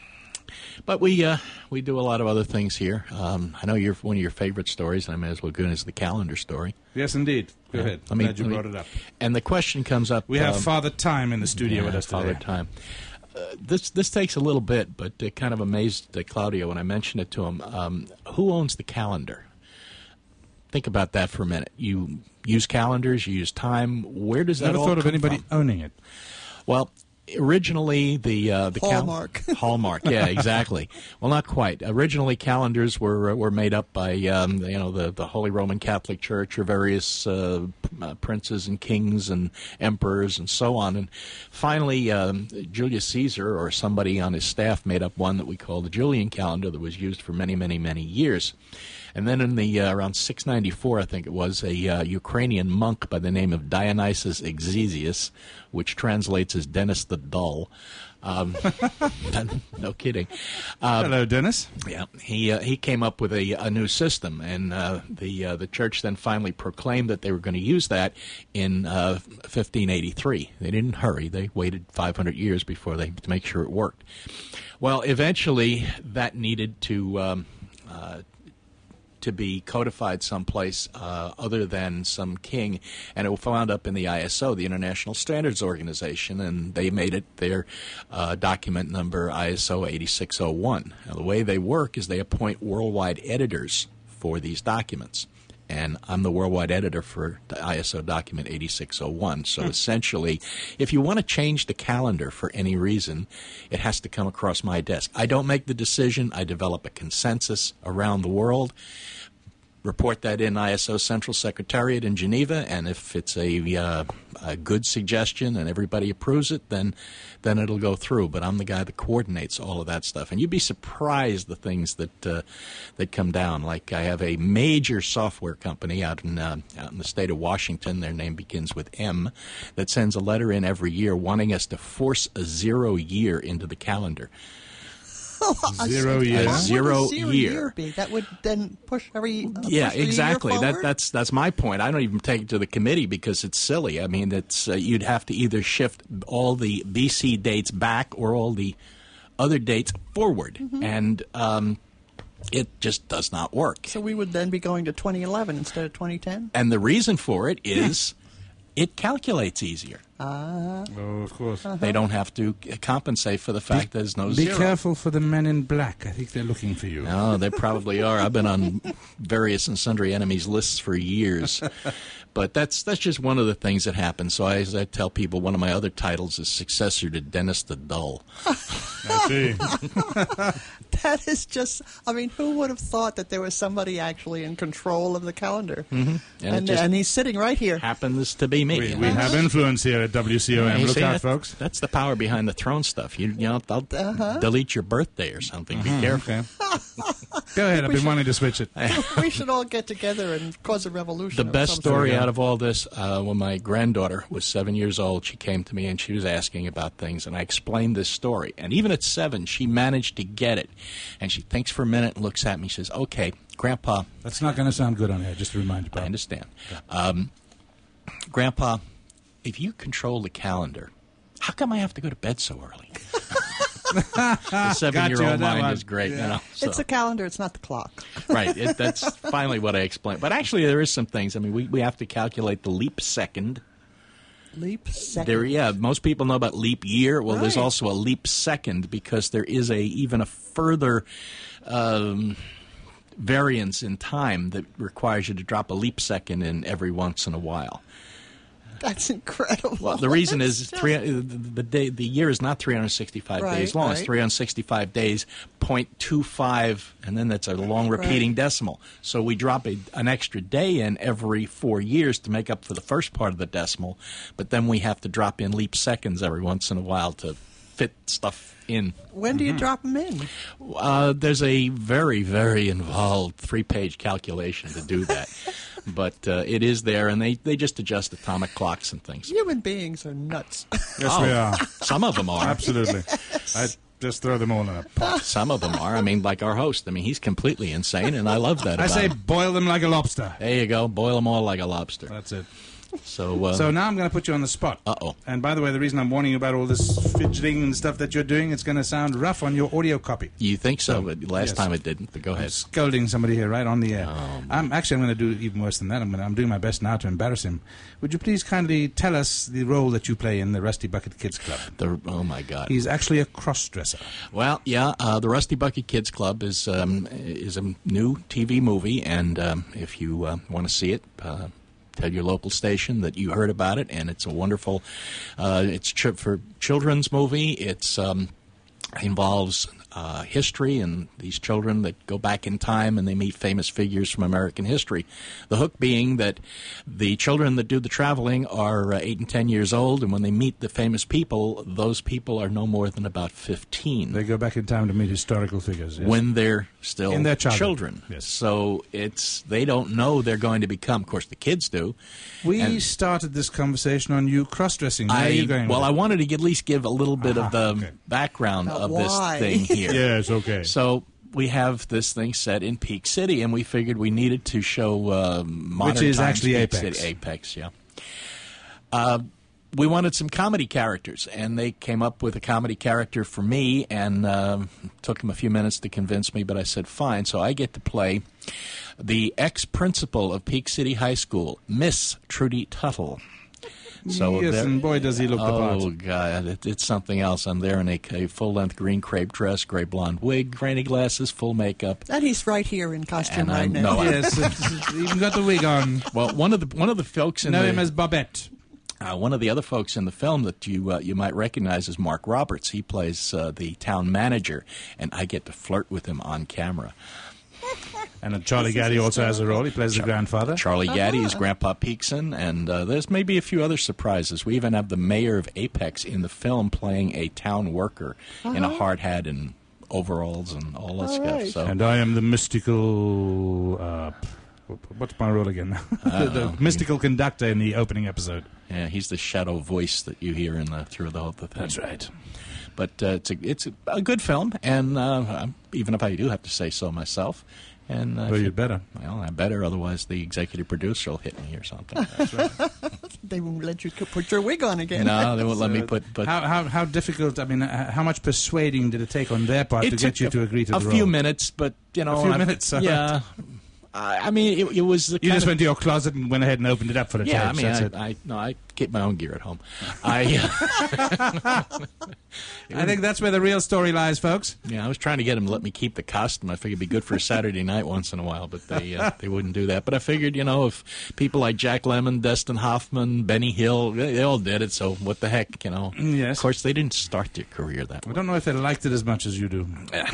But we uh, we do a lot of other things here. Um, I know you're one of your favorite stories, and I may as well go into the calendar story.
Yes, indeed. Go
Yeah.
ahead.
Let me-
Glad you
let me-
brought it up.
And the question comes up.
We have
um,
Father Time in the studio
yeah,
with us
Father
today.
Time. Uh, this this takes a little bit, but it kind of amazed uh, Claudio when I mentioned it to him. Um, who owns the calendar? Think about that for a minute. You use calendars, you use time. Where does that
Never
all
thought of
come
anybody
from?
owning it.
Well, originally the uh, the cal-
Hallmark.
Hallmark, yeah, exactly. Well, not quite. Originally, calendars were uh, were made up by um, you know the the Holy Roman Catholic Church or various uh, p- uh, princes and kings and emperors and so on. And finally, um, Julius Caesar or somebody on his staff made up one that we call the Julian calendar that was used for many, many, many years. And then in the uh, around six ninety-four, I think it was, a uh, Ukrainian monk by the name of Dionysius Exesius, which translates as Dennis the Dull. Um, no kidding. Uh,
Hello, Dennis.
yeah, he uh, he came up with a, a new system, and uh, the uh, the church then finally proclaimed that they were going to use that in uh, fifteen eighty-three. They didn't hurry; they waited five hundred years before they to make sure it worked. Well, eventually, that needed to. Um, uh, to be codified someplace uh, other than some king, and it wound up in the I S O, the International Standards Organization, and they made it their uh, document number I S O eighty-six oh one. Now, the way they work is they appoint worldwide editors for these documents, and I'm the worldwide editor for the I S O document eighty-six oh one. So essentially, if you want to change the calendar for any reason, it has to come across my desk. I don't make the decision. I develop a consensus around the world, report that in I S O Central Secretariat in Geneva, and if it's a, uh, a good suggestion and everybody approves it, then then it'll go through. But I'm the guy that coordinates all of that stuff, and you'd be surprised the things that uh, that come down. Like I have a major software company out in uh, out in the state of Washington. Their name begins with M, that sends a letter in every year wanting us to force a zero year into the calendar.
Zero
A
year.
What would
Zero
a zero
year.
year be? That would then push every. Uh,
Yeah,
push the year
exactly. That
forward?
that's that's my point. I don't even take it to the committee because it's silly. I mean, it's uh, you'd have to either shift all the B C dates back or all the other dates forward,
Mm-hmm.
and um, it just does not work.
So we would then be going to twenty eleven instead of twenty ten.
And the reason for it is it calculates easier.
Ah,
Oh, of course.
They don't have to compensate for the fact there's no
Be
zero.
careful for the men in black. I think they're looking for you.
Oh, they probably are. I've been on various and sundry enemies lists for years. But that's that's just one of the things that happens. So I, as I tell people, one of my other titles is successor to Dennis the Dull.
I see.
that is just. I mean, who would have thought that there was somebody actually in control of the calendar? Mm-hmm.
And it
And,
just
and he's sitting right here.
happens to be me.
We,
you
we
know?
have influence here at W C O M.
You
Look
see,
out,
that-
folks.
That's the power behind the throne stuff. You, you know, they'll
Uh-huh.
delete your birthday or something. Be careful.
Okay. Go ahead. I've
we
been
should-
wanting to switch it.
we should all get together and cause a revolution.
The
of
best
some
story
There we go.
out of all this, uh, when my granddaughter was seven years old, she came to me and she was asking about things, and I explained this story. And even at seven, she managed to get it. And she thinks for a minute and looks at me and says, "Okay, Grandpa,
That's not going to sound good on air, just to remind you,
I
Bob.
understand. Um, Grandpa, if you control the calendar, how come I have to go to bed so early?" The seven-year-old
on that
mind
one.
is great, you know.
It's
so.
a calendar. It's not the clock.
Right. It, that's finally what I explained. But actually, there is some things. I mean, we, we have to calculate the leap second.
Leap second.
There, yeah. Most people know about leap year. Well, there's
Right.
also a leap second because there is a even a further um, variance in time that requires you to drop a leap second in every once in a while.
That's incredible.
Well, the reason
That's
is
just-
three, the, the day the year is not three hundred sixty-five
Right,
days long. It's
right.
three hundred sixty-five days, point two five, and then that's a long repeating
Right.
decimal. So we drop a, an extra day in every four years to make up for the first part of the decimal, but then we have to drop in leap seconds every once in a while to fit stuff in.
When do you drop them in?
Uh, there's a very, very involved three-page calculation to do that. But uh, it is there, and they, they just adjust atomic clocks and things.
Human beings are nuts.
Yes,
Oh,
we are.
Some of them are.
Absolutely. I just throw them all in a pot.
Some of them are. I mean, like our host. I mean, he's completely insane, and I love that
I
about
say
him.
boil them like a lobster.
There you go. Boil them all like a lobster.
That's it.
So, uh,
So now I'm going to put you on the spot.
Uh-oh.
And by the way, the reason I'm warning you about all this fidgeting and stuff that you're doing, it's going to sound rough on your audio copy.
you think so, but last
Yes.
time it didn't. But go
I'm
ahead.
scolding somebody here right on the air.
Oh,
I'm actually I'm going to do even worse than that. I'm, gonna, I'm doing my best now to embarrass him. Would you please kindly tell us the role that you play in the Rusty Bucket Kids Club?
The, oh, my God.
He's actually a cross-dresser.
Well, yeah, uh, the Rusty Bucket Kids Club is um, is a new T V movie, and um, if you uh, want to see it, uh, tell your local station that you heard about it, and it's a wonderful. Uh, it's ch- for children's movie. It's um, involves uh, history and these children that go back in time and they meet famous figures from American history. The hook being that the children that do the traveling are uh, eight and ten years old, and when they meet the famous people, those people are no more than about fifteen.
They go back in time to meet historical figures. Yes.
When they're still
In their childhood.
children.
Yes.
So it's they don't know they're going to become. Of course, the kids do.
we
and-
started this conversation on you cross-dressing. Where
I,
are you going
well,
with
I
it?
wanted to at least give a little bit of the
Aha, okay.
background
Uh,
of
why?
this thing here.
Yes, okay.
So we have this thing set in Peak City, and we figured we needed to show uh, modern
Which is
times
actually
Peak
Apex.
City. Apex, yeah. Uh, we wanted some comedy characters, and they came up with a comedy character for me, and um took them a few minutes to convince me, but I said, fine. So I get to play the ex-principal of Peak City High School, Miss Trudy Tuttle. So
yes,
there-
and boy, does he look the
Oh,
part.
God, it, it's something else. I'm there in a, a full-length green crepe dress, gray blonde wig, granny glasses, full makeup.
And he's right here in costume
And
right
I'm-
now.
no, I-
Yes, it's- even got the wig on.
Well, one of the one of the folks in
Know
the,
him as Bobette.
uh, one of the other folks in the film that you uh, you might recognize is Mark Roberts. He plays uh, the town manager, and I get to flirt with him on camera.
And uh, Charlie Gaddy also has a role. He plays the grandfather.
Charlie Gaddy
Uh-huh.
is Grandpa Peakson, and uh, there's maybe a few other surprises. We even have the mayor of Apex in the film playing a town worker in a hard hat and overalls and all that
All
stuff.
right.
So.
And I am the mystical. Uh, wh- what's my role again? the, the mystical conductor in the opening episode.
Yeah, he's the shadow voice that you hear in the through the whole the thing.
That's right.
But uh, it's a it's a, a good film, and uh, I'm- even if I do have to say so myself, and uh,
Well,
if
you'd
you-
better.
well, I better. Otherwise, the executive producer will hit me or something.
They won't let you c- put your wig on again.
No, they won't let me put. But
How, how how difficult? I mean, uh, how much persuading did it take on their part
it
to
took
get you
a,
to agree to
a
the
few
role?
minutes, but you know,
A few
I-
minutes, all
Yeah, I, I mean, it, it was the
You
kind
just
of,
went to your closet and went ahead and opened it up for the
yeah. I
tapes.
mean,
That's
I,
it.
I no, I keep my own gear at home. I
I think that's where the real story lies, folks.
yeah, I was trying to get them to let me keep the costume. I figured it'd be good for a Saturday night once in a while, but they uh, they wouldn't do that. But I figured, you know, if people like Jack Lemmon, Destin Hoffman, Benny Hill, they, they all did it, so what the heck, you know?
Yes.
Of course, they didn't start their career that
I
way.
don't know if they liked it as much as you do.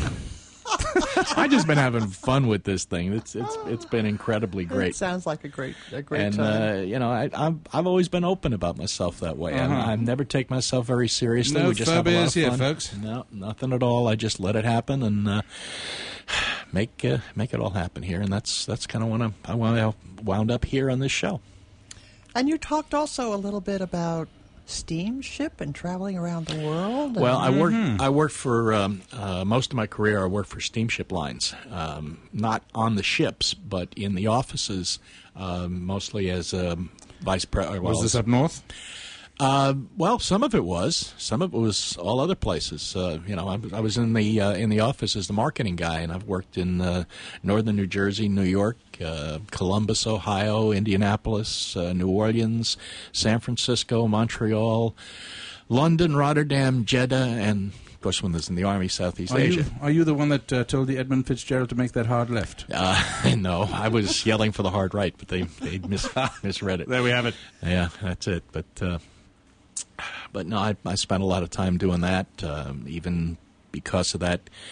I just been having fun with this thing. It's it's it's been incredibly
It
great.
sounds like a great, a great
And
time.
uh, you know, I, I've I've always been open about myself that way.
Uh-huh.
I, I never take myself very seriously.
No
we just have a lot
phobias
of
here,
fun.
folks.
No, nothing at all. I just let it happen and uh, make uh, make it all happen here. And that's that's kind of when I I wound wound up here on this show.
And you talked also a little bit about steamship and traveling around the world. and-
Well, I worked.
Mm-hmm.
I worked for um, uh, most of my career. I worked for steamship lines, um, not on the ships, but in the offices, um, mostly as um, vice president.
Was this up north?
Uh, well, some of it was. Some of it was all other places. Uh, you know, I, I was in the uh, in the office as the marketing guy, and I've worked in uh, northern New Jersey, New York, uh, Columbus, Ohio, Indianapolis, uh, New Orleans, San Francisco, Montreal, London, Rotterdam, Jeddah, and of course, when I was in the Army, Southeast
Are
Asia.
you, are you the one that uh, told the Edmund Fitzgerald to make that hard left?
Uh, no, I was yelling for the hard right, but they they mis- misread it.
There we have it.
Yeah, that's it. But uh, but no, I, I spent a lot of time doing that. Um, even because of that,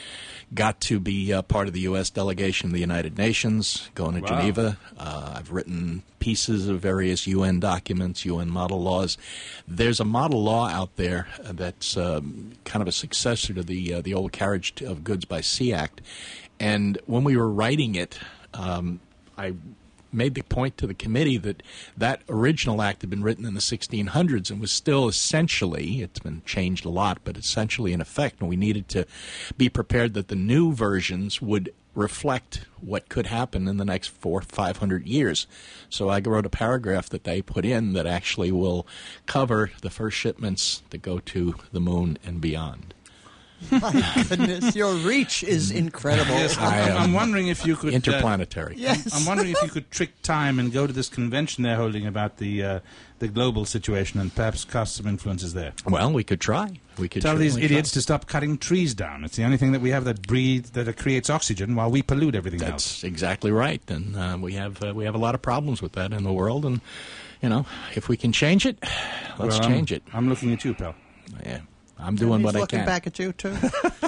got to be uh, part of the U S delegation of the United Nations, going to
Wow.
Geneva. Uh, I've written pieces of various U N documents, U N model laws. There's a model law out there that's um, kind of a successor to the uh, the old Carriage of Goods by Sea Act. And when we were writing it, um, I made the point to the committee that that original act had been written in the sixteen hundreds and was still essentially, it's been changed a lot, but essentially in effect, and we needed to be prepared that the new versions would reflect what could happen in the next four, five hundred years. So I wrote a paragraph that they put in that actually will cover the first shipments that go to the moon and beyond.
My goodness, your reach is incredible.
Yes,
I
I'm,
am
I'm wondering if you could... uh,
Interplanetary.
Yes.
I'm wondering if you could trick time and go to this convention they're holding about the uh, the global situation and perhaps cast some influences there.
Well, we could try. We could
Tell these
certainly
idiots
try.
to stop cutting trees down. It's the only thing that we have that breathes, that creates oxygen while we pollute everything else.
That's exactly right, and uh, we have uh, we have a lot of problems with that in the world. And you know, if we can change it, let's
Well,
change
I'm,
it.
I'm looking at you, pal.
Yeah, I'm doing
He's
what I
looking
can.
back at you, too.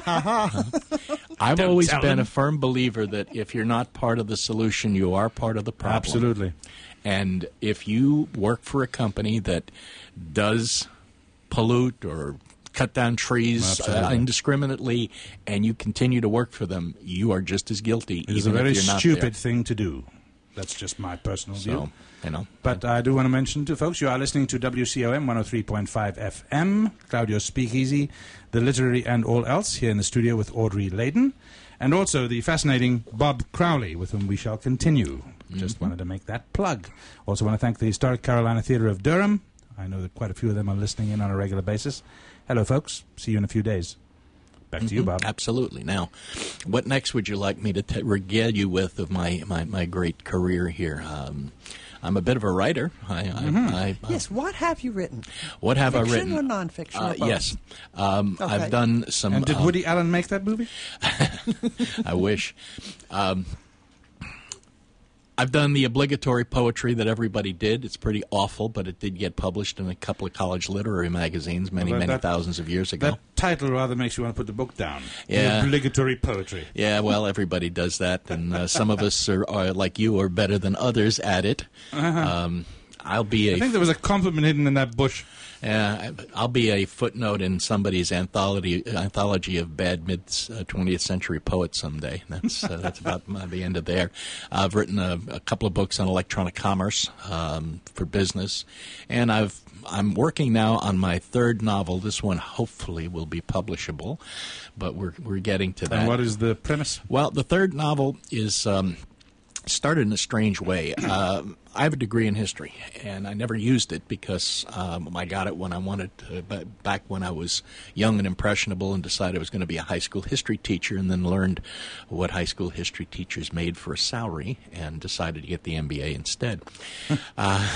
I've
Don't
always
tell
been
him.
a firm believer that if you're not part of the solution, you are part of the problem.
Absolutely.
And if you work for a company that does pollute or cut down trees uh,
Absolutely.
indiscriminately, and you continue to work for them, you are just as guilty.
It is a
even if
very
you're not
stupid
there.
thing to do. That's just my personal view.
So, you know.
But I do want to mention to folks, you are listening to W C O M one oh three point five F M, Claudio's Speakeasy, the literary and all else, here in the studio with Audrey Layden, and also the fascinating Bob Crowley, with whom we shall continue. Just wanted to make that plug. Also want to thank the Historic Carolina Theatre of Durham. I know that quite a few of them are listening in on a regular basis. Hello, folks. See you in a few days. Back to you, Bob.
Absolutely. Now, what next would you like me to t- regale you with of my, my, my great career here? Um, I'm a bit of a writer. I, I,
Mm-hmm.
I, I,
Yes, what have you written?
what have
Fiction
I written?
or nonfiction?
Uh,
or both?
yes. Um,
Okay.
I've done some...
And did
um,
Woody Allen make that movie?
I wish. Um, I've done the obligatory poetry that everybody did. It's pretty awful, but it did get published in a couple of college literary magazines many,
Well, that-
many
that-
thousands of years ago.
That title rather makes you want to put the book down.
Yeah.
The obligatory poetry.
Yeah, well, everybody does that, and uh, some of us are, are like you, are better than others at it. Um, I'll be a
I think there was a compliment hidden in that bush.
Uh, I'll be a footnote in somebody's anthology anthology of bad mid twentieth century poets someday. That's uh, that's about my, the end of there. I've written a, a couple of books on electronic commerce um, for business, and I've I'm working now on my third novel. This one hopefully will be publishable, but we're we're getting to that.
And what is the premise?
Well, the third novel is um, started in a strange way. Uh, I have a degree in history, and I never used it because um, I got it when I wanted to, but back when I was young and impressionable and decided I was going to be a high school history teacher, and then learned what high school history teachers made for a salary and decided to get the M B A instead. uh,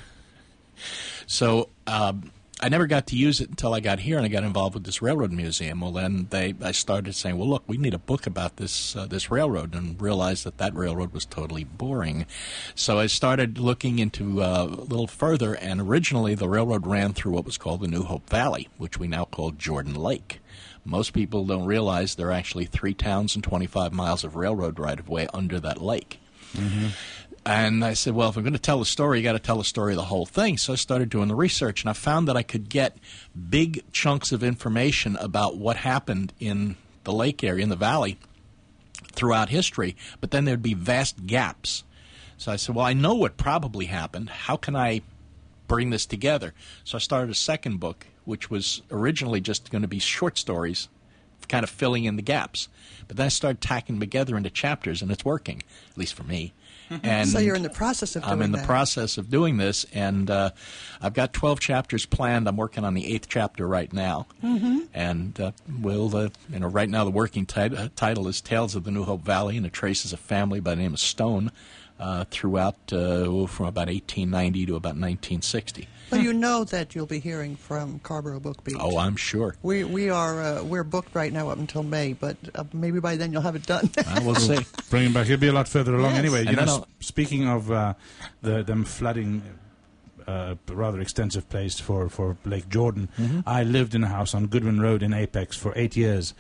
so... Um, I never got to use it until I got here and I got involved with this railroad museum. Well, then they I started saying, well, look, we need a book about this uh, this railroad, and realized that that railroad was totally boring. So I started looking into uh, a little further, and originally the railroad ran through what was called the New Hope Valley, which we now call Jordan Lake. Most people don't realize there are actually three towns and twenty-five miles of railroad right-of-way under that lake. Mm-hmm. And I said, well, if I'm going to tell a story, you got to tell a story of the whole thing. So I started doing the research, and I found that I could get big chunks of information about what happened in the lake area, in the valley, throughout history, but then there'd be vast gaps. So I said, well, I know what probably happened. How can I bring this together? So I started a second book, which was originally just going to be short stories, kind of filling in the gaps. But then I started tacking them together into chapters, and it's working, at least for me. And
So you're in the process of doing
I'm in the
that.
process of doing this, and uh, I've got twelve chapters planned. I'm working on the eighth chapter right now, mm-hmm. and uh, we'll, uh, you know, right now the working tit- uh, title is Tales of the New Hope Valley, and it traces a family by the name of Stone uh, throughout uh, from about eighteen ninety to about nineteen sixty.
Well, you know that you'll be hearing from Carborough Book Beach.
Oh, I'm sure.
We we are uh, we're booked right now up until May, but uh, maybe by then you'll have it done.
Uh, we'll see.
Bring him back. He'll be a lot further along
Yes.
anyway. You
And
know,
then
s-
I'll-
speaking of uh, the, them flooding uh, a rather extensive place for, for Lake Jordan,
Mm-hmm.
I lived in a house on Goodwin Road in Apex for eight years.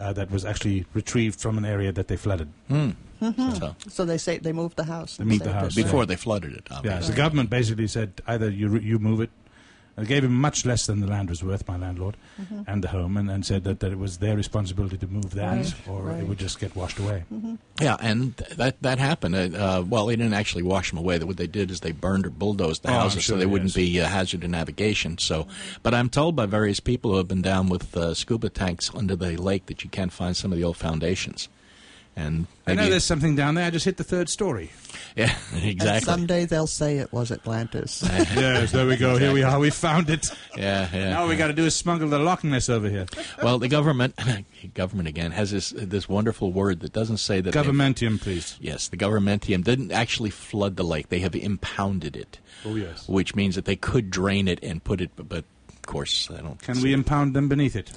uh, that was actually retrieved from an area that they flooded.
Mm.
Mm-hmm.
So,
So they say they moved the house.
They
and
moved the
saved
house,
it.
before they flooded it,
Yeah,
obviously.
the government basically said either you re- you move it. They gave him much less than the land was worth, my landlord,
Mhm.
and the home, and, and said that, that it was their responsibility to move that,
Right,
or
right.
it would just get washed away.
Mhm.
Yeah, and th- that that happened. Uh, uh, well, they didn't actually wash them away. What they did is they burned or bulldozed the
Oh, I'm
houses
sure,
so they wouldn't
yes.
be a hazard to navigation. So, but I'm told by various people who have been down with uh, scuba tanks under the lake that you can find some of the old foundations. And
I know
maybe-
there's something down there. I just hit the third story.
yeah,
And
exactly.
someday they'll say it was Atlantis.
Yes, there we go. Here we are. We found it.
yeah, yeah.
Now all we got to do is smuggle the Loch Ness over here.
Well, the government, government again, has this this wonderful word that doesn't say that. they've-
Governmentium, please.
Yes, the governmentium didn't actually flood the lake. They have impounded it,
Oh, yes.
which means that they could drain it and put it. But, but of course, I don't.
Can
see
we
it.
impound them beneath it?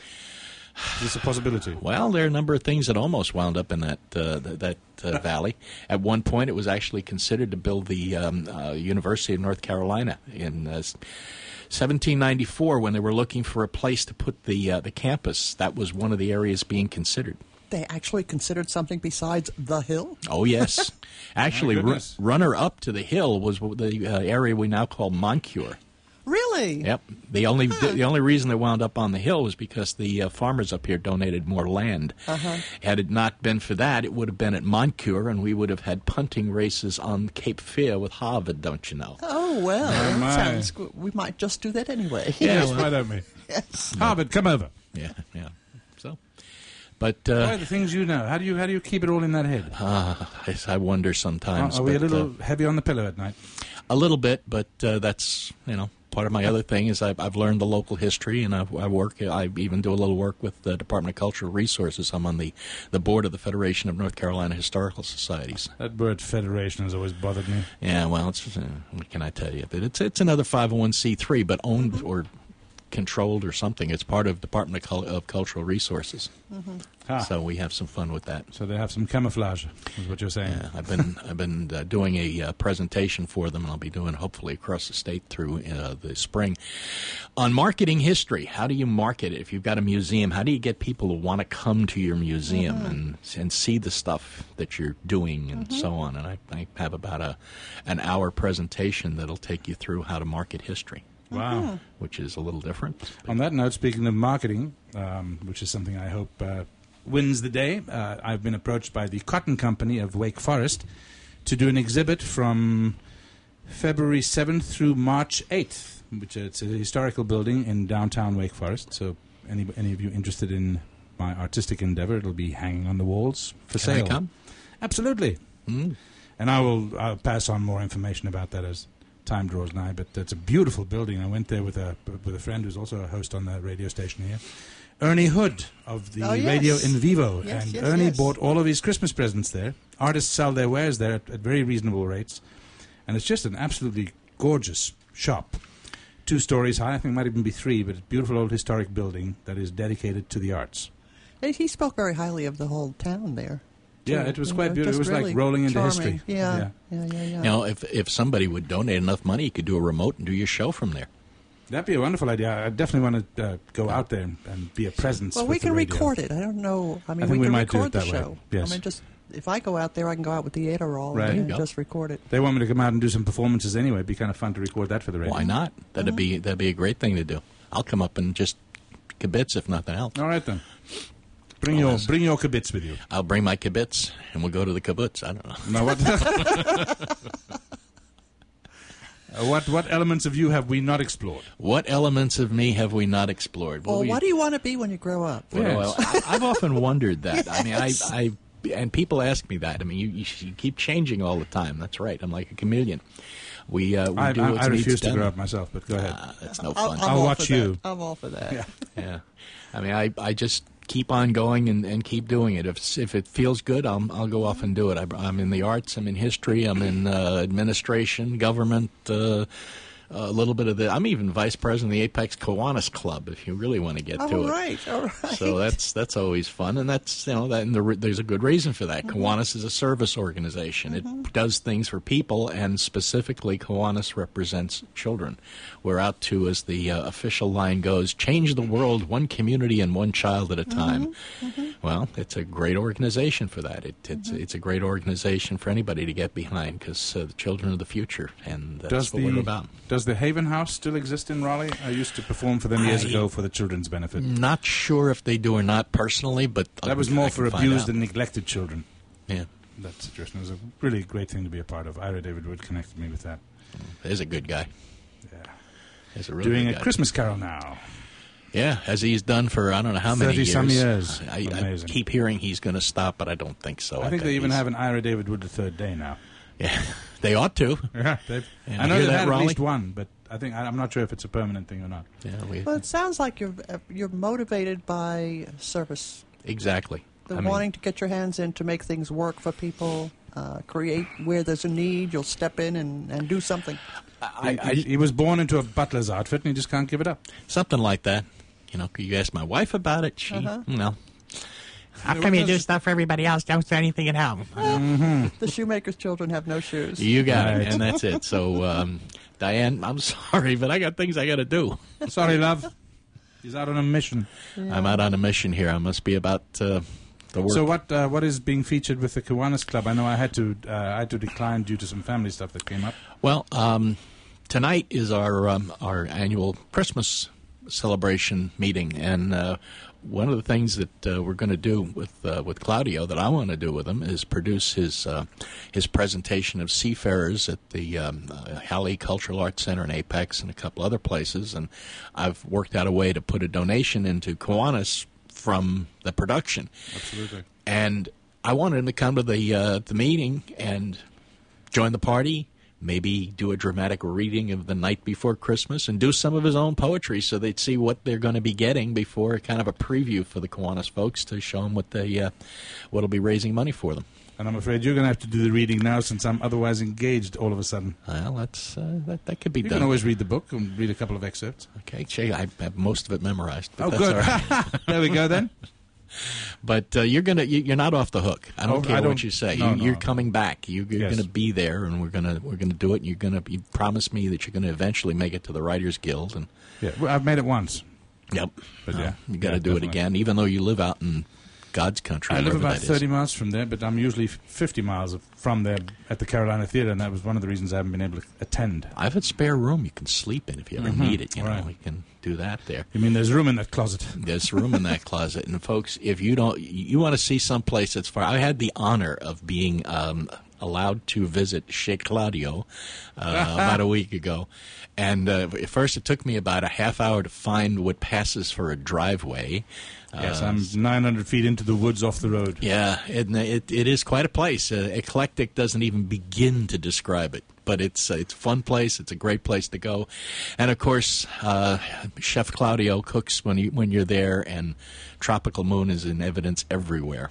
Is this a possibility?
Well, there are a number of things that almost wound up in that uh, th- that uh, valley. At one point, it was actually considered to build the um, uh, University of North Carolina in uh, seventeen ninety-four, when they were looking for a place to put the uh, the campus. That was one of the areas being considered.
They actually considered something besides the hill?
Oh yes, actually,
My
ru-
goodness.
runner up to the hill was the uh, area we now call Moncure.
Really?
Yep. The only the only reason they wound up on the hill was because the uh, farmers up here donated more land.
Uh-huh.
Had it not been for that, it would have been at Moncure, and we would have had punting races on Cape Fear with Harvard. Don't you know?
Oh, well,
Oh, my.
that sounds good. We might just do that anyway.
Yes, why don't we?
Yes.
Harvard, come over.
Yeah, yeah. So, but
What
uh,
are the things you know? How do you how do you keep it all in that head?
uh, I, I wonder
Are,
sometimes.
are we a
but,
little
uh,
heavy on the pillow at night?
a little bit, but uh, that's you know. Part of my other thing is I've, I've learned the local history, and I've, I work. I even do a little work with the Department of Cultural Resources. I'm on the, the board of the Federation of North Carolina Historical Societies.
That word federation has always bothered me.
Yeah, well, it's, uh, what can I tell you? But it's it's another five oh one c three, but owned or controlled or something. It's part of Department of, Cul- of Cultural Resources.
Mm-hmm.
Ah,
So we have some fun with that.
so they have some camouflage, is what you're saying.
Yeah, I've been I've been uh, doing a uh, presentation for them, and I'll be doing hopefully across the state through uh, the spring on marketing history. How do you market it? If you've got a museum, how do you get people to want to come to your museum
Mm-hmm.
and and see the stuff that you're doing and
Mm-hmm.
so on? And I, I have about a an hour presentation that'll take you through how to market history,
Wow.
which is a little different.
On that note, speaking of marketing, um, which is something I hope uh, wins the day, uh, I've been approached by the Cotton Company of Wake Forest to do an exhibit from February seventh through March eighth, which it's a historical building in downtown Wake Forest. So any any of you interested in my artistic endeavor, it'll be hanging on the walls for
Can I
sale.
come?
Absolutely.
Mm.
And I will I'll pass on more information about that as time draws nigh. But it's a beautiful building. I went there with a with a friend who's also a host on the radio station here, Ernie Hood of the
Oh, yes.
Radio in Vivo.
Yes,
and
yes,
Ernie
yes.
bought all of his Christmas presents there. Artists sell their wares there at, at very reasonable rates. And it's just an absolutely gorgeous shop. Two stories high, I think it might even be three, but it's a beautiful old historic building that is dedicated to the arts.
And he spoke very highly of the whole town there.
Yeah,
too.
it was
You
quite
know,
beautiful. It
just
was
really
like rolling into
charming.
history.
Yeah, yeah, yeah, yeah.
You know, if if somebody would donate enough money, you could do a remote and do your show from there.
That'd be a wonderful idea. I definitely want to uh, go out there and, and be a presence.
Well,
with
we can
the radio.
record it. I don't know. I mean,
I think
we
we
can
might do
record
it
the
that way.
show.
Yes.
I mean, just if I go out there, I can go out with the Adderall
Right.
There you
and
go.
just record it.
They want me to come out and do some performances anyway. It'd be kind of fun to record that for the radio.
Why not? That'd be that'd be a great thing to do. I'll come up and just kibitz if nothing else.
All right then. Bring
Oh,
your
that's-
bring your kibitz with you.
I'll bring my kibitz and we'll go to the kibbutz. I don't know.
Now what? Uh, what what elements of you have we not explored?
What elements of me have we not explored?
Well,
we,
what do you want to be when you grow up?
Well,
Yes.
well, I, I've often wondered that. I mean, I, I and people ask me that. I mean, you, you, you keep changing all the time. That's right. I'm like a chameleon. We uh, we
I,
do
I,
what's
I
needs
refuse to
done.
grow up myself, but go ahead.
Ah, that's no
I'll,
fun.
I'm
I'll
all
watch
for
you.
That. I'm all for that.
Yeah.
Yeah, I mean, I, I just keep on going and, and keep doing it. If if it feels good, I'll I'll go off and do it. I, I'm in the arts. I'm in history. I'm in uh, administration, government, uh, a little bit of the. I'm even vice president of the Apex Kiwanis Club, if you really want to get
all
to
right,
it.
All right, all right.
So that's that's always fun, and that's you know that and the, there's a good reason for that.
Mm-hmm.
Kiwanis is a service organization.
Mm-hmm.
It does things for people, and specifically, Kiwanis represents children. We're out to, as the uh, official line goes, change the world one community and one child at a time.
Mm-hmm. Mm-hmm.
Well, it's a great organization for that. It, it's
Mm-hmm.
it's a great organization for anybody to get behind because uh, the children are the future, and that's
Does
what
the
we're about.
Does the Haven House still exist in Raleigh? I used to perform for them years
I-
ago for the children's benefit.
Not sure if they do or not personally, but
That was
I
more
can
for
find
abused
out.
and neglected children.
Yeah,
That situation was a really great thing to be a part of. Ira David Wood connected me with that.
he's a good guy.
Yeah.
He's a really
Doing
good
a
guy.
Christmas Carol now.
Yeah, as he's done for I don't know how many years.
thirty-some years.
I, I
Amazing.
keep hearing he's going to stop, but I don't think so.
I think they even
he's-
have an Ira David Wood the third day now.
Yeah, they ought to.
Yeah, they've,
And
I know
you hear
they've
that,
had
Raleigh?
at least one, but I think I, I'm not sure if it's a permanent thing or not.
Yeah, we,
Well, it sounds like you're uh, you're motivated by service,
exactly.
the
I mean,
wanting to get your hands in to make things work for people, uh, create where there's a need. You'll step in and, and do something.
I, I,
he, he was born into a butler's outfit, and he just can't give it up.
something like that. You know, you ask my wife about it. She,
Uh-huh.
you know,
How come you do stuff for everybody else? Don't do anything at home.
The shoemaker's children have no shoes.
you got
Right.
it, and that's it. So, um, Diane, I'm sorry, but I got things I got to do.
Sorry, love. He's out on a mission.
I'm out on a mission here. I must be about uh, the work.
So what uh, what is being featured with the Kiwanis Club? I know I had to uh, I had to decline due to some family stuff that came up.
Well, um, tonight is our um, our annual Christmas celebration meeting, and uh, one of the things that uh, we're going to do with uh, with Claudio, that I want to do with him, is produce his uh, his presentation of seafarers at the um, uh, Halle Cultural Arts Center in Apex and a couple other places, and I've worked out a way to put a donation into Kiwanis from the production.
Absolutely.
And I wanted him to come to the uh, the meeting and join the party, maybe do a dramatic reading of The Night Before Christmas, and do some of his own poetry so they'd see what they're going to be getting before kind of a preview for the Kiwanis folks to show them what they uh, what'll be raising money for them.
And I'm afraid you're going to have to do the reading now since I'm otherwise engaged all of a sudden.
Well, that's uh, that that could be
You
done.
can always read the book and read a couple of excerpts.
Okay, Jay, I have most of it memorized. But
Oh,
that's
good.
all right.
There we go then.
But uh, you're gonna you, you're not off the hook. I don't
Oh,
care
I
what
don't-
you say.
no,
you,
no.
You're coming back. You, you're
Yes.
gonna be there, and we're gonna we're gonna do it. And you're gonna you promise me that you're gonna eventually make it to the Writers Guild. And
Yeah, well, I've made it once.
yep,
But
Uh,
yeah,
you got to
yeah,
do it
definitely.
again, even though you live out in God's country.
I live
wherever
about
that is.
thirty miles from there, but I'm usually f- fifty miles from there at the Carolina Theater, and that was one of the reasons I haven't been able to attend.
I've had spare room you can sleep in if you ever
Mhm.
need it. You know,
Right.
we can do that there.
You mean there's room in that closet?
There's room in that closet, and folks, if you don't, you want to see some place that's far. I had the honor of being um, allowed to visit Sheikh Claudio uh, about a week ago, and uh, at first it took me about a half hour to find what passes for a driveway.
Yes,
Uh,
I'm nine hundred feet into the woods off the road.
Yeah, it, it it is quite a place. Uh, eclectic doesn't even begin to describe it, but it's uh, it's a fun place. It's a great place to go, and of course, uh, Chef Claudio cooks when you when you're there, and Tropical Moon is in evidence everywhere.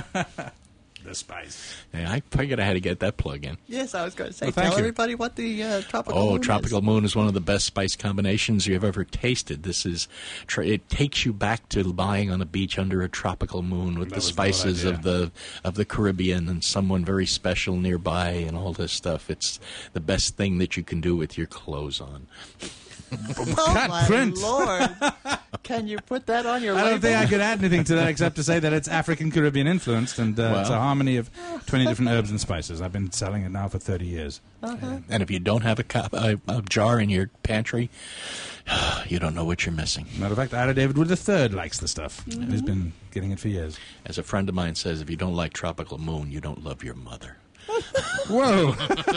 The spice.
Yeah, I figured I had to get that plug in.
Yes, I was going to say,
Well, thank
tell
you.
everybody what the uh, tropical
Oh,
moon
Tropical
is.
Moon is one of the best spice combinations you've ever tasted. This is, tr- it takes you back to lying on a beach under a tropical moon with
That
the
was the
spices
whole
of the of the Caribbean and someone very special nearby and all this stuff. It's the best thing that you can do with your clothes on.
Oh,
Cut
my
print.
Lord. Can you put that on your
I don't
label?
think I could add anything to that except to say that it's African Caribbean influenced, and uh, it's a
Well.
harmony of twenty different herbs and spices. I've been selling it now for thirty years.
And if you don't have a, cup, a, a jar in your pantry, you don't know what you're missing.
Matter of fact, Ira David Wood the third likes the stuff. He's been getting it for years.
As a friend of mine says, if you don't like Tropical Moon, you don't love your mother.
Whoa!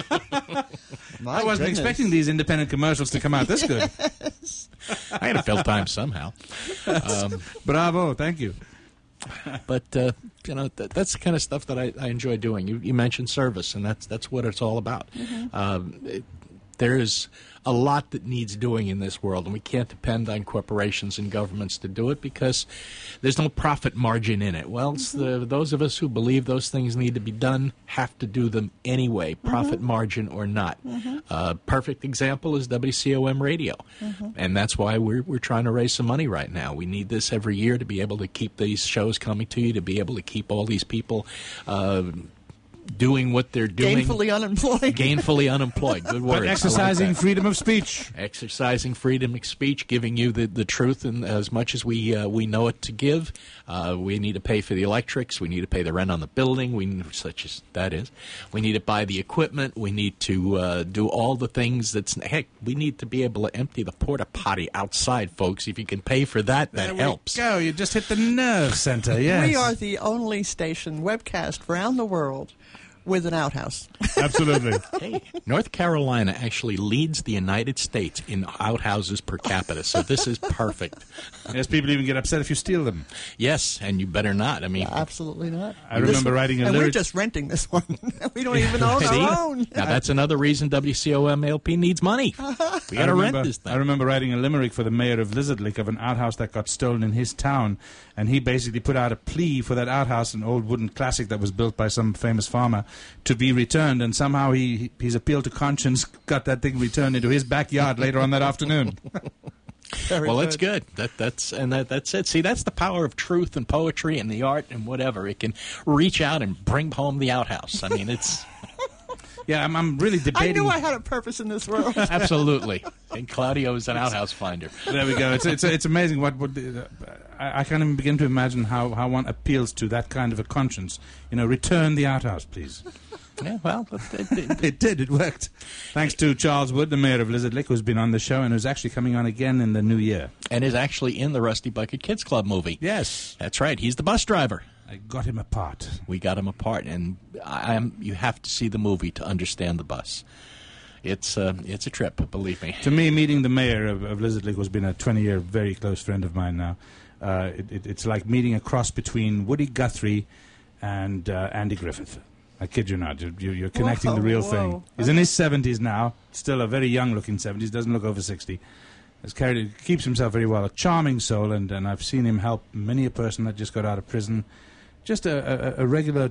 My
I wasn't
goodness.
expecting these independent commercials to come out this good.
I had to fill time somehow. Um,
Bravo! Thank you.
But uh, you know that, that's the kind of stuff that I, I enjoy doing. You, you mentioned service, and that's that's what it's all about. Um, it, there's a lot that needs doing in this world, and we can't depend on corporations and governments to do it because there's no profit margin in it. Well, it's the, those of us who believe those things need to be done have to do them anyway, profit mm-hmm. margin or not. Mm-hmm. Uh, perfect example is W C O M Radio, mm-hmm. and that's why we're, we're trying to raise some money right now. We need this every year to be able to keep these shows coming to you, to be able to keep all these people uh, doing what they're doing.
Gainfully unemployed.
Gainfully unemployed. Good word.
But exercising like freedom of speech.
Exercising freedom of speech, giving you the, the truth and as much as we uh, we know it to give. Uh, we need to pay for the electrics. We need to pay the rent on the building, we such as that is. We need to buy the equipment. We need to uh, do all the things that's... Heck, we need to be able to empty the porta potty outside, folks. If you can pay for that, that
there
helps.
We go. You just hit the nerve center, yes.
We are the only station webcast around the world with an outhouse.
Absolutely.
Hey, North Carolina actually leads the United States in outhouses per capita, so this is perfect.
Yes, people even get upset if you steal them.
Yes, and you better not. I mean,
yeah, absolutely not.
I this remember writing a
and
lyric.
We're just renting this one. We don't even own
See?
our own.
Now that's another reason W C O M L P needs money. We got to rent this thing.
I remember writing a limerick for the mayor of Lizard Lake of an outhouse that got stolen in his town, and he basically put out a plea for that outhouse, an old wooden classic that was built by some famous farmer, to be returned, and somehow he his appeal to conscience got that thing returned into his backyard later on that afternoon.
Very
well,
good.
that's good. That that's and that that's it. See, that's the power of truth and poetry and the art and whatever. It can reach out and bring home the outhouse. I mean, it's.
Yeah, I'm, I'm really debating.
I knew I had a purpose in this world.
Absolutely. And Claudio is an outhouse finder.
There we go. It's it's it's amazing what what uh, I, I can't even begin to imagine how, how one appeals to that kind of a conscience. You know, return the outhouse, please.
Yeah, well, it, it,
it did. It worked. Thanks to Charles Wood, the mayor of Lizard Lake, who's been on the show and who's actually coming on again in the new year.
And is actually in the Rusty Bucket Kids Club movie.
Yes.
That's right. He's the bus driver.
I got him apart.
We got him apart, and I am. You have to see the movie to understand the bus. It's uh, it's a trip, believe me.
To me, meeting the mayor of, of Lizard Lake, who's been a twenty-year very close friend of mine now, uh, it, it, it's like meeting a cross between Woody Guthrie and uh, Andy Griffith. I kid you not. You're, you're connecting
whoa,
the real
whoa.
thing. He's in his seventies now, still a very young-looking seventies, doesn't look over sixty. Has carried, keeps himself very well, a charming soul, and, and I've seen him help many a person that just got out of prison. Just a, a, a regular...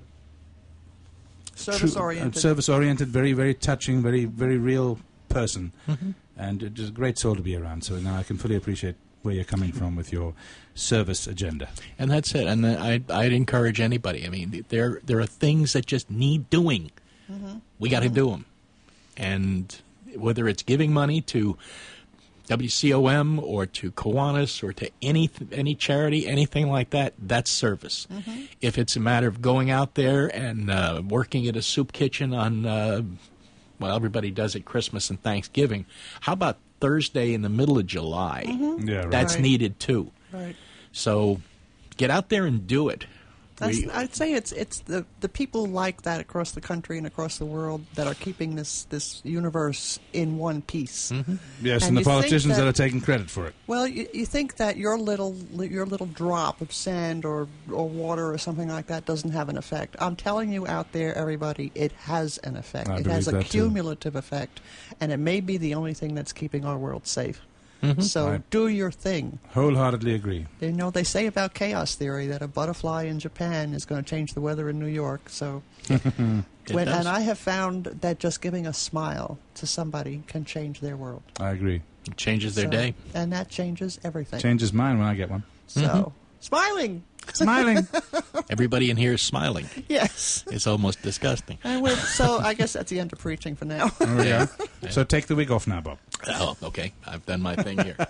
Service-oriented.
True, uh, service-oriented, very, very touching, very, very real person.
Mm-hmm.
And uh, just a great soul to be around. So now I can fully appreciate where you're coming from with your service agenda.
And that's it. And I'd, I'd encourage anybody. I mean, there there are things that just need doing. Mm-hmm. We got to mm-hmm. do them. And whether it's giving money to W C O M or to Kiwanis or to any any charity, anything like that, that's service. Mm-hmm. If it's a matter of going out there and uh, working at a soup kitchen on, uh, well, everybody does it Christmas and Thanksgiving. How about Thursday in the middle of July?
Mm-hmm.
Yeah, right.
That's
right.
needed too.
Right.
So get out there and do it.
That's, I'd say it's it's the the people like that across the country and across the world that are keeping this, this universe in one piece.
Mm-hmm.
Yes, and,
And
the
you think
politicians that,
that-
are taking credit for it.
Well, you, you think that your little your little drop of sand or or water or something like that doesn't have an effect. I'm telling you out there, everybody, it has an effect.
I
It has a
believe that too.
cumulative effect, and it may be the only thing that's keeping our world safe.
Mm-hmm.
So
Right.
do your thing.
Wholeheartedly agree.
You know, they say about chaos theory that a butterfly in Japan is going to change the weather in New York. So,
It
when,
does.
and I have found that just giving a smile to somebody can change their world.
I agree.
It changes their
So-
day.
and that changes everything.
Changes mine when I get one.
So,
Mhm.
smiling,
Smiling.
Everybody in here is smiling.
yes.
It's almost disgusting.
And we're, so I guess that's the end of preaching for now.
There we
Yeah.
go. So take the wig off now, Bob.
Oh, okay. I've done my thing here.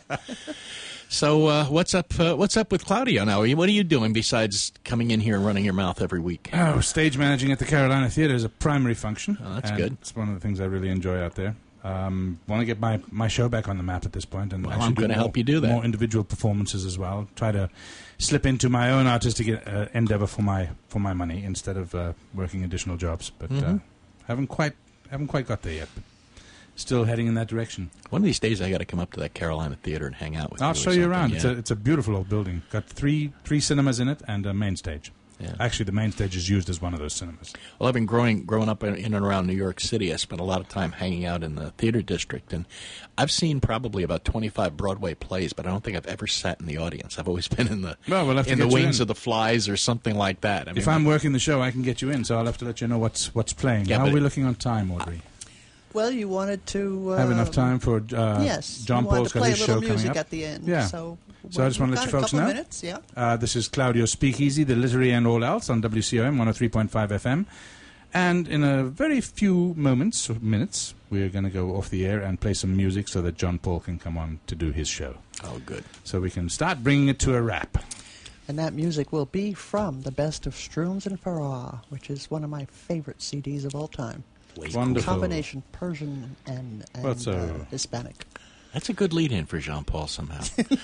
So uh, what's up? Uh, what's up with Claudio now? What are you doing besides coming in here and running your mouth every week?
Oh, stage managing at the Carolina Theatre is a primary function.
Oh, that's
and
good.
It's one of the things I really enjoy out there. Um, want to get my, my show back on the map at this point, and
Well,
actually
I'm
do
gonna
more-
help you do that.
More individual performances as well. Try to slip into my own artistic uh, endeavor for my for my money instead of uh, working additional jobs. But uh,
Mhm.
haven't quite haven't quite got there yet. But still heading in that direction.
One of these days, I got to come up to that Carolina Theater and hang out with you.
I'll
or
show you
something,
around.
yeah.
It's a it's a beautiful old building. Got three three cinemas in it and a main stage.
Yeah.
Actually, the main stage is used as one of those cinemas.
Well, I've been growing, growing up in, in and around New York City. I spent a lot of time hanging out in the theater district, and I've seen probably about twenty-five Broadway plays, but I don't think I've ever sat in the audience. I've always been in the
Well, we'll have to
in the
get you
wings
in.
of the flies or something like that. I mean,
If I'm working the show, I can get you in, so I'll have to let you know what's what's playing.
Yeah,
How
but
are we
it-
looking on time, Audrey?
Well, you wanted to uh,
Have enough time for uh,
yes,
John
you wanted
Paul's
to
got
play a
his
little
show
music
coming up.
at the end.
Yeah.
So,
So I just want to let you
we've got
folks
a couple
know.
Minutes, yeah.
Uh, this is Claudio's Speakeasy, the literary and all else on W C O M one oh three point five F M. And in a very few moments, or minutes, we're going to go off the air and play some music so that John Paul can come on to do his show.
oh, good.
So we can start bringing it to a wrap.
And that music will be from the best of Strooms and Farrar, which is one of my favorite C Ds of all time.
Way
Wonderful.
Combination Persian and, and
What's, uh,
uh, Hispanic.
That's a good lead-in for Jean Paul somehow.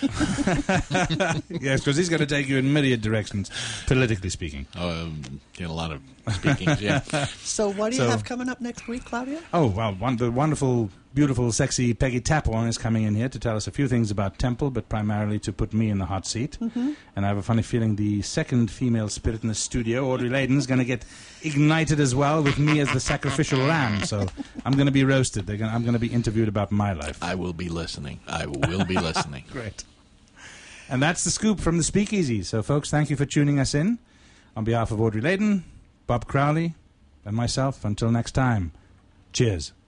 Yes, because he's going to take you in myriad directions, politically speaking.
um, doing a lot of speakings, yeah.
So what do you
So-
have coming up next week, Claudia?
Oh, well, one, the wonderful, beautiful, sexy Peggy Taphorn is coming in here to tell us a few things about Temple, but primarily to put me in the hot seat.
Mm-hmm.
And I have a funny feeling the second female spirit in the studio, Audrey Layden, is going to get ignited as well with me as the sacrificial lamb. So I'm going to be roasted. They're gonna, I'm going to be interviewed about my life.
I will be listening. I will be listening.
Great. And that's the scoop from the Speakeasy. So, folks, thank you for tuning us in. On behalf of Audrey Layden, Bob Crowley, and myself, until next time, cheers.